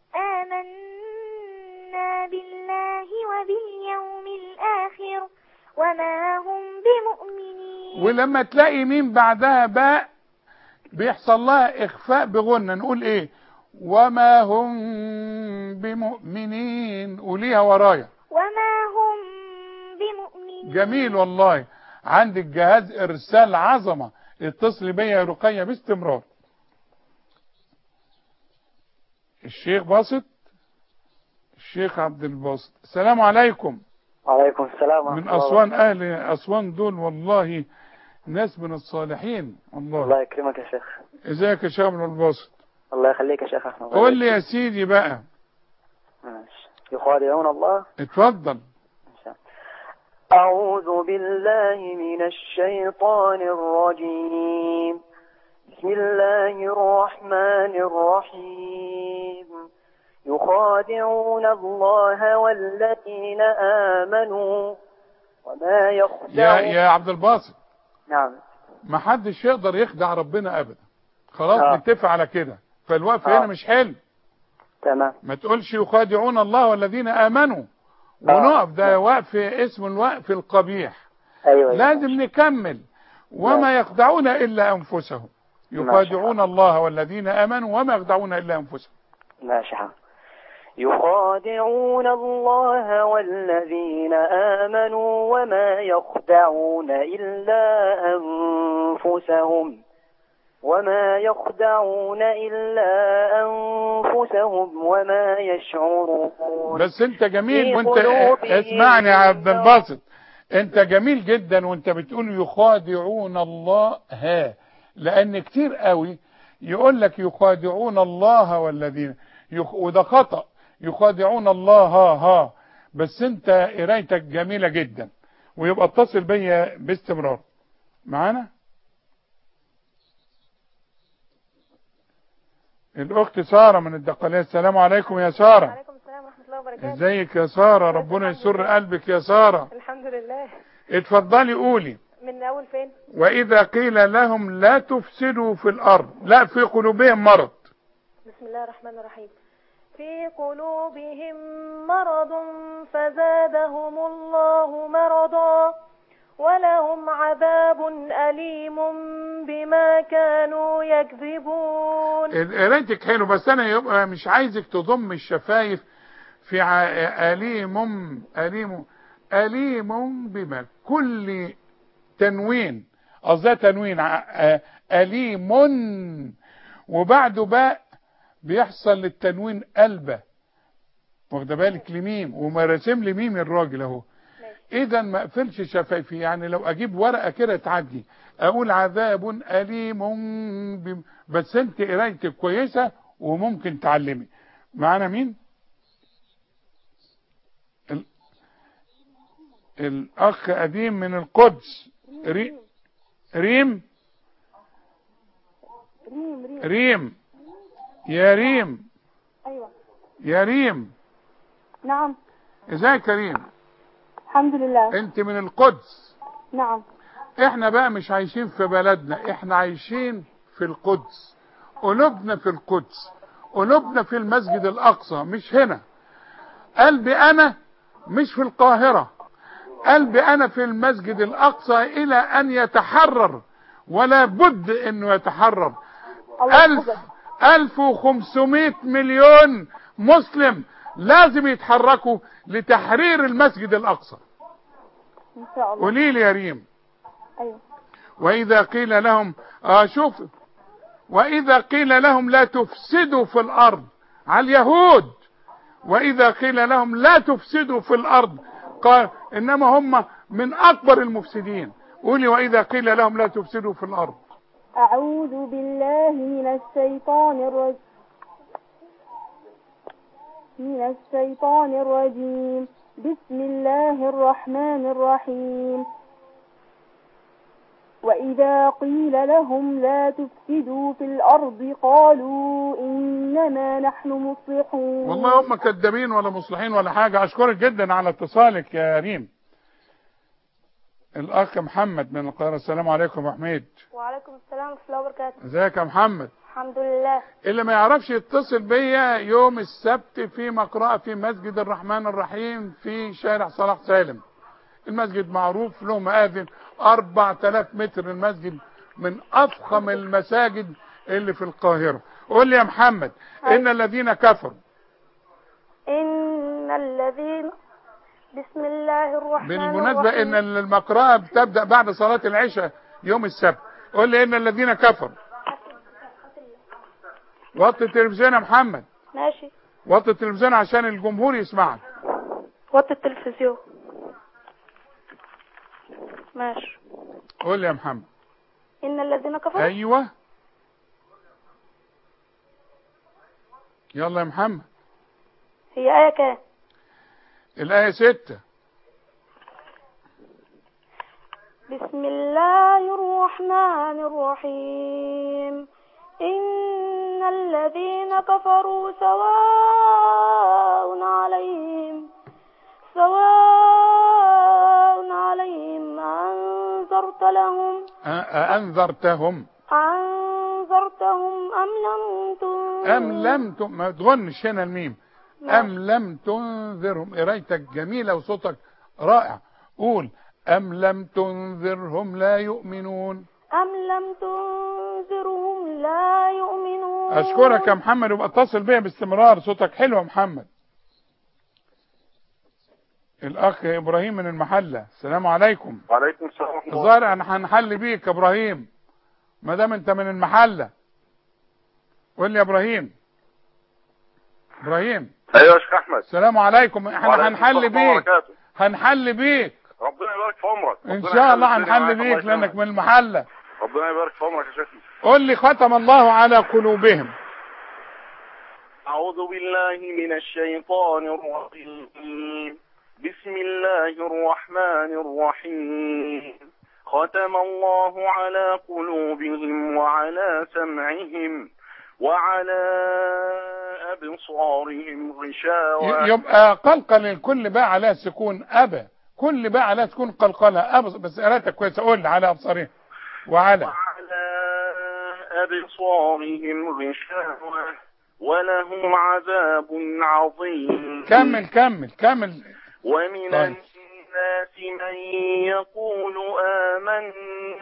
C: آمنا بالله وباليوم الآخر وما هم بمؤمنين.
B: ولما تلاقي مين بعدها باء بيحصل لها إخفاء بغنة، نقول إيه؟ وما هم بمؤمنين. قوليها ورايا.
C: وما هم بمؤمنين.
B: جميل والله. عندك جهاز إرسال عظمة. اتصلي بيا يا رقية باستمرار. الشيخ باسط. الشيخ عبد الباسط. السلام عليكم.
T: وعليكم السلام ورحمة
B: من
T: الله
B: أسوان. أهل أسوان دول والله ناس من الصالحين والله.
T: الله يكرمك يا شيخ.
B: ازيك يا شيخ عبد الباسط؟
T: الله يخليك يا شيخ أحمد.
B: قول لي يا سيدي بقى.
T: ماشي. يخادعون الله.
B: اتفضل.
T: أعوذ بالله من الشيطان الرجيم. بسم الله الرحمن الرحيم. يخادعون الله والذين آمنوا وما يخدعون.
B: يا يا عبد الباسط.
T: نعم.
B: ما حدش يقدر يخدع ربنا أبدا. خلاص آه. نتفق على كده. فالوقف آه. هنا مش حلو.
T: تمام.
B: ما تقولش يخادعون الله والذين آمنوا ونقف. ده وقف اسم الوقف القبيح.
T: أيوة.
B: لازم نكمل. وما يخدعون إلا أنفسهم. يخادعون الله والذين آمنوا وما يخدعون إلا أنفسهم.
T: ماشي حاضر. يخادعون الله والذين آمنوا وما يخدعون إلا أنفسهم وما يخدعون إلا أنفسهم وما يشعرون.
B: بس انت جميل وانت اسمعني يا عبد الباسط، انت جميل جدا وانت بتقول يخادعون الله ها، لان كتير قوي يقول لك يخادعون الله والذين يخ... وده خطأ. يخادعون الله ها ها، بس انت قرايتك جميلة جدا. ويبقى اتصل بيا باستمرار. معانا الاخت سارة من الدقالية. السلام عليكم يا سارة.
K: وعليكم السلام ورحمة الله وبركاته.
B: ازيك يا سارة؟ ربنا يسر قلبك يا سارة.
K: الحمد لله.
B: اتفضلي قولي.
K: من اول فين؟
B: واذا قيل لهم لا تفسدوا في الارض. لا، في قلوبهم مرض.
K: بسم الله الرحمن الرحيم. في قلوبهم مرض فزادهم الله مرضا ولهم عذاب أليم بما كانوا يكذبون.
B: قرايتك حلو، بس انا يبقى مش عايزك تضم الشفايف في أليم أليم أليم بما كل تنوين قصدها تنوين أليم وبعده باء بيحصل للتنوين قلبه. واخده بالك لميم وما راسم لي ميم الراجل اهو. اذا ما اقفلش شفايفي. يعني لو اجيب ورقه كده تعدي اقول عذاب اليم بم... بس انت قرايتك كويسه وممكن تعلمي. معانا مين؟ ال... الاخ قديم من القدس. ري... ريم
K: ريم
B: ريم يا ريم.
K: ايوه
B: يا ريم.
K: نعم.
B: ازيك يا ريم؟
K: الحمد لله.
B: انت من القدس.
K: نعم.
B: احنا بقى مش عايشين في بلدنا، احنا عايشين في القدس. قلوبنا في القدس، قلوبنا في المسجد الاقصى مش هنا. قلبي انا مش في القاهرة، قلبي انا في المسجد الاقصى الى ان يتحرر، ولا بد انه يتحرر. الف الف وخمسمائة مليون مسلم لازم يتحركوا لتحرير المسجد الاقصى
K: ان شاء الله.
B: قولي لي يا ريم.
K: ايوه.
B: واذا قيل لهم اه شوف واذا قيل لهم لا تفسدوا في الارض على اليهود. واذا قيل لهم لا تفسدوا في الارض قال انما هم من اكبر المفسدين. قولي واذا قيل لهم لا تفسدوا في الارض.
H: أعوذ بالله من الشيطان الرجيم من الشيطان الرجيم بسم الله الرحمن الرحيم. وإذا قيل لهم لا تفسدوا في الأرض قالوا إنما نحن مصلحون.
B: والله هم كذابين ولا مصلحين ولا حاجة. أشكرك جدا على اتصالك يا ريم. الأخ محمد من القاهرة. السلام عليكم يا حميد.
K: وعليكم السلام ورحمة الله وبركاته.
B: ازيك يا محمد؟
K: الحمد لله.
B: اللي ما يعرفش يتصل بيا يوم السبت في مقرأة في مسجد الرحمن الرحيم في شارع صلاح سالم. المسجد معروف له مآذن أربعة آلاف متر. المسجد من أفخم المساجد اللي في القاهرة. قول لي يا محمد. هاي. إن الذين كفروا
K: إن الذين بسم الله الرحمن
B: بالمناسبة
K: الرحيم.
B: إن المقرأة بتبدأ بعد صلاة العشاء يوم السبت. قول لي إن الذين كفروا. وطي التلفزيون يا محمد.
K: ماشي.
B: وطي التلفزيون عشان الجمهور يسمعك.
K: وطي التلفزيون. ماشي.
B: قول لي يا محمد.
K: إن الذين كفروا.
B: أيوة يلا يا محمد.
K: هي آية كام؟
B: الآية ستة.
K: بسم الله الرحمن الرحيم. إن الذين كفروا سواء عليهم سواء عليهم أنذرت لهم
B: أنذرتهم
K: أنذرتهم أم لم تنذرهم
B: أم لم ت... ما تغنش هنا الميم. أم لم تنذرهم. قرايتك جميلة وصوتك رائع. قول أم لم تنذرهم لا يؤمنون.
K: أم لم تنذرهم لا يؤمنون.
B: أشكرك يا محمد وابقى اتصل بيا باستمرار. صوتك حلو يا محمد. الأخ إبراهيم من المحلة. السلام عليكم.
L: وعليكم السلام ورحمة الله.
B: الظاهر أنا هنحل بيك يا إبراهيم ما دام أنت من المحلة. قول لي يا إبراهيم. إبراهيم.
L: أيوة يا شيخ أحمد.
B: السلام عليكم. إحنا هنحل بيك. هنحل بيك.
L: ربنا يبارك في عمرك.
B: إن شاء الله هنحل بيك لأنك من المحلة.
L: ربنا يبارك في عمرك يا شيخ.
B: قول لي ختم الله على قلوبهم.
D: أعوذ بالله من الشيطان الرجيم. بسم الله الرحمن الرحيم. ختم الله على قلوبهم وعلى سمعهم وعلى أبصارهم غشاوة.
B: يبقى قلقل الكل بقى على سكون أبا. كل بقى على سكون قلقلة أبص. بس قراءتك كويسة. قول على أبصارهم وعلى
D: وعلى أبصارهم غشاوة ولهم عذاب عظيم.
B: كمل كمل كمل.
D: ومن
B: طيب.
D: الناس من يقول آمنا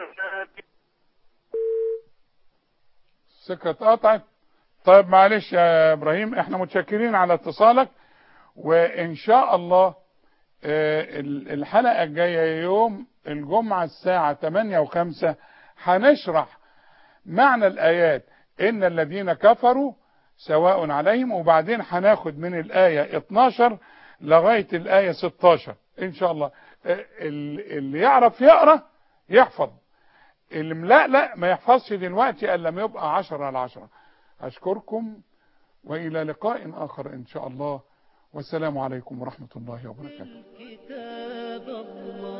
B: السكة اتقطعت. طيب معلش يا إبراهيم احنا متشكرين على اتصالك وإن شاء الله الحلقة الجاية يوم الجمعة الساعة ثمانية وخمسة هنشرح معنى الآيات إن الذين كفروا سواء عليهم وبعدين هناخد من الآية اتناشر لغاية الآية ستاشر إن شاء الله. اللي يعرف يقرأ يحفظ. اللي ملألأ ما يحفظش دلوقتي إلا لما يبقى عشرة على عشرة. أشكركم وإلى لقاء آخر إن شاء الله والسلام عليكم ورحمة الله وبركاته.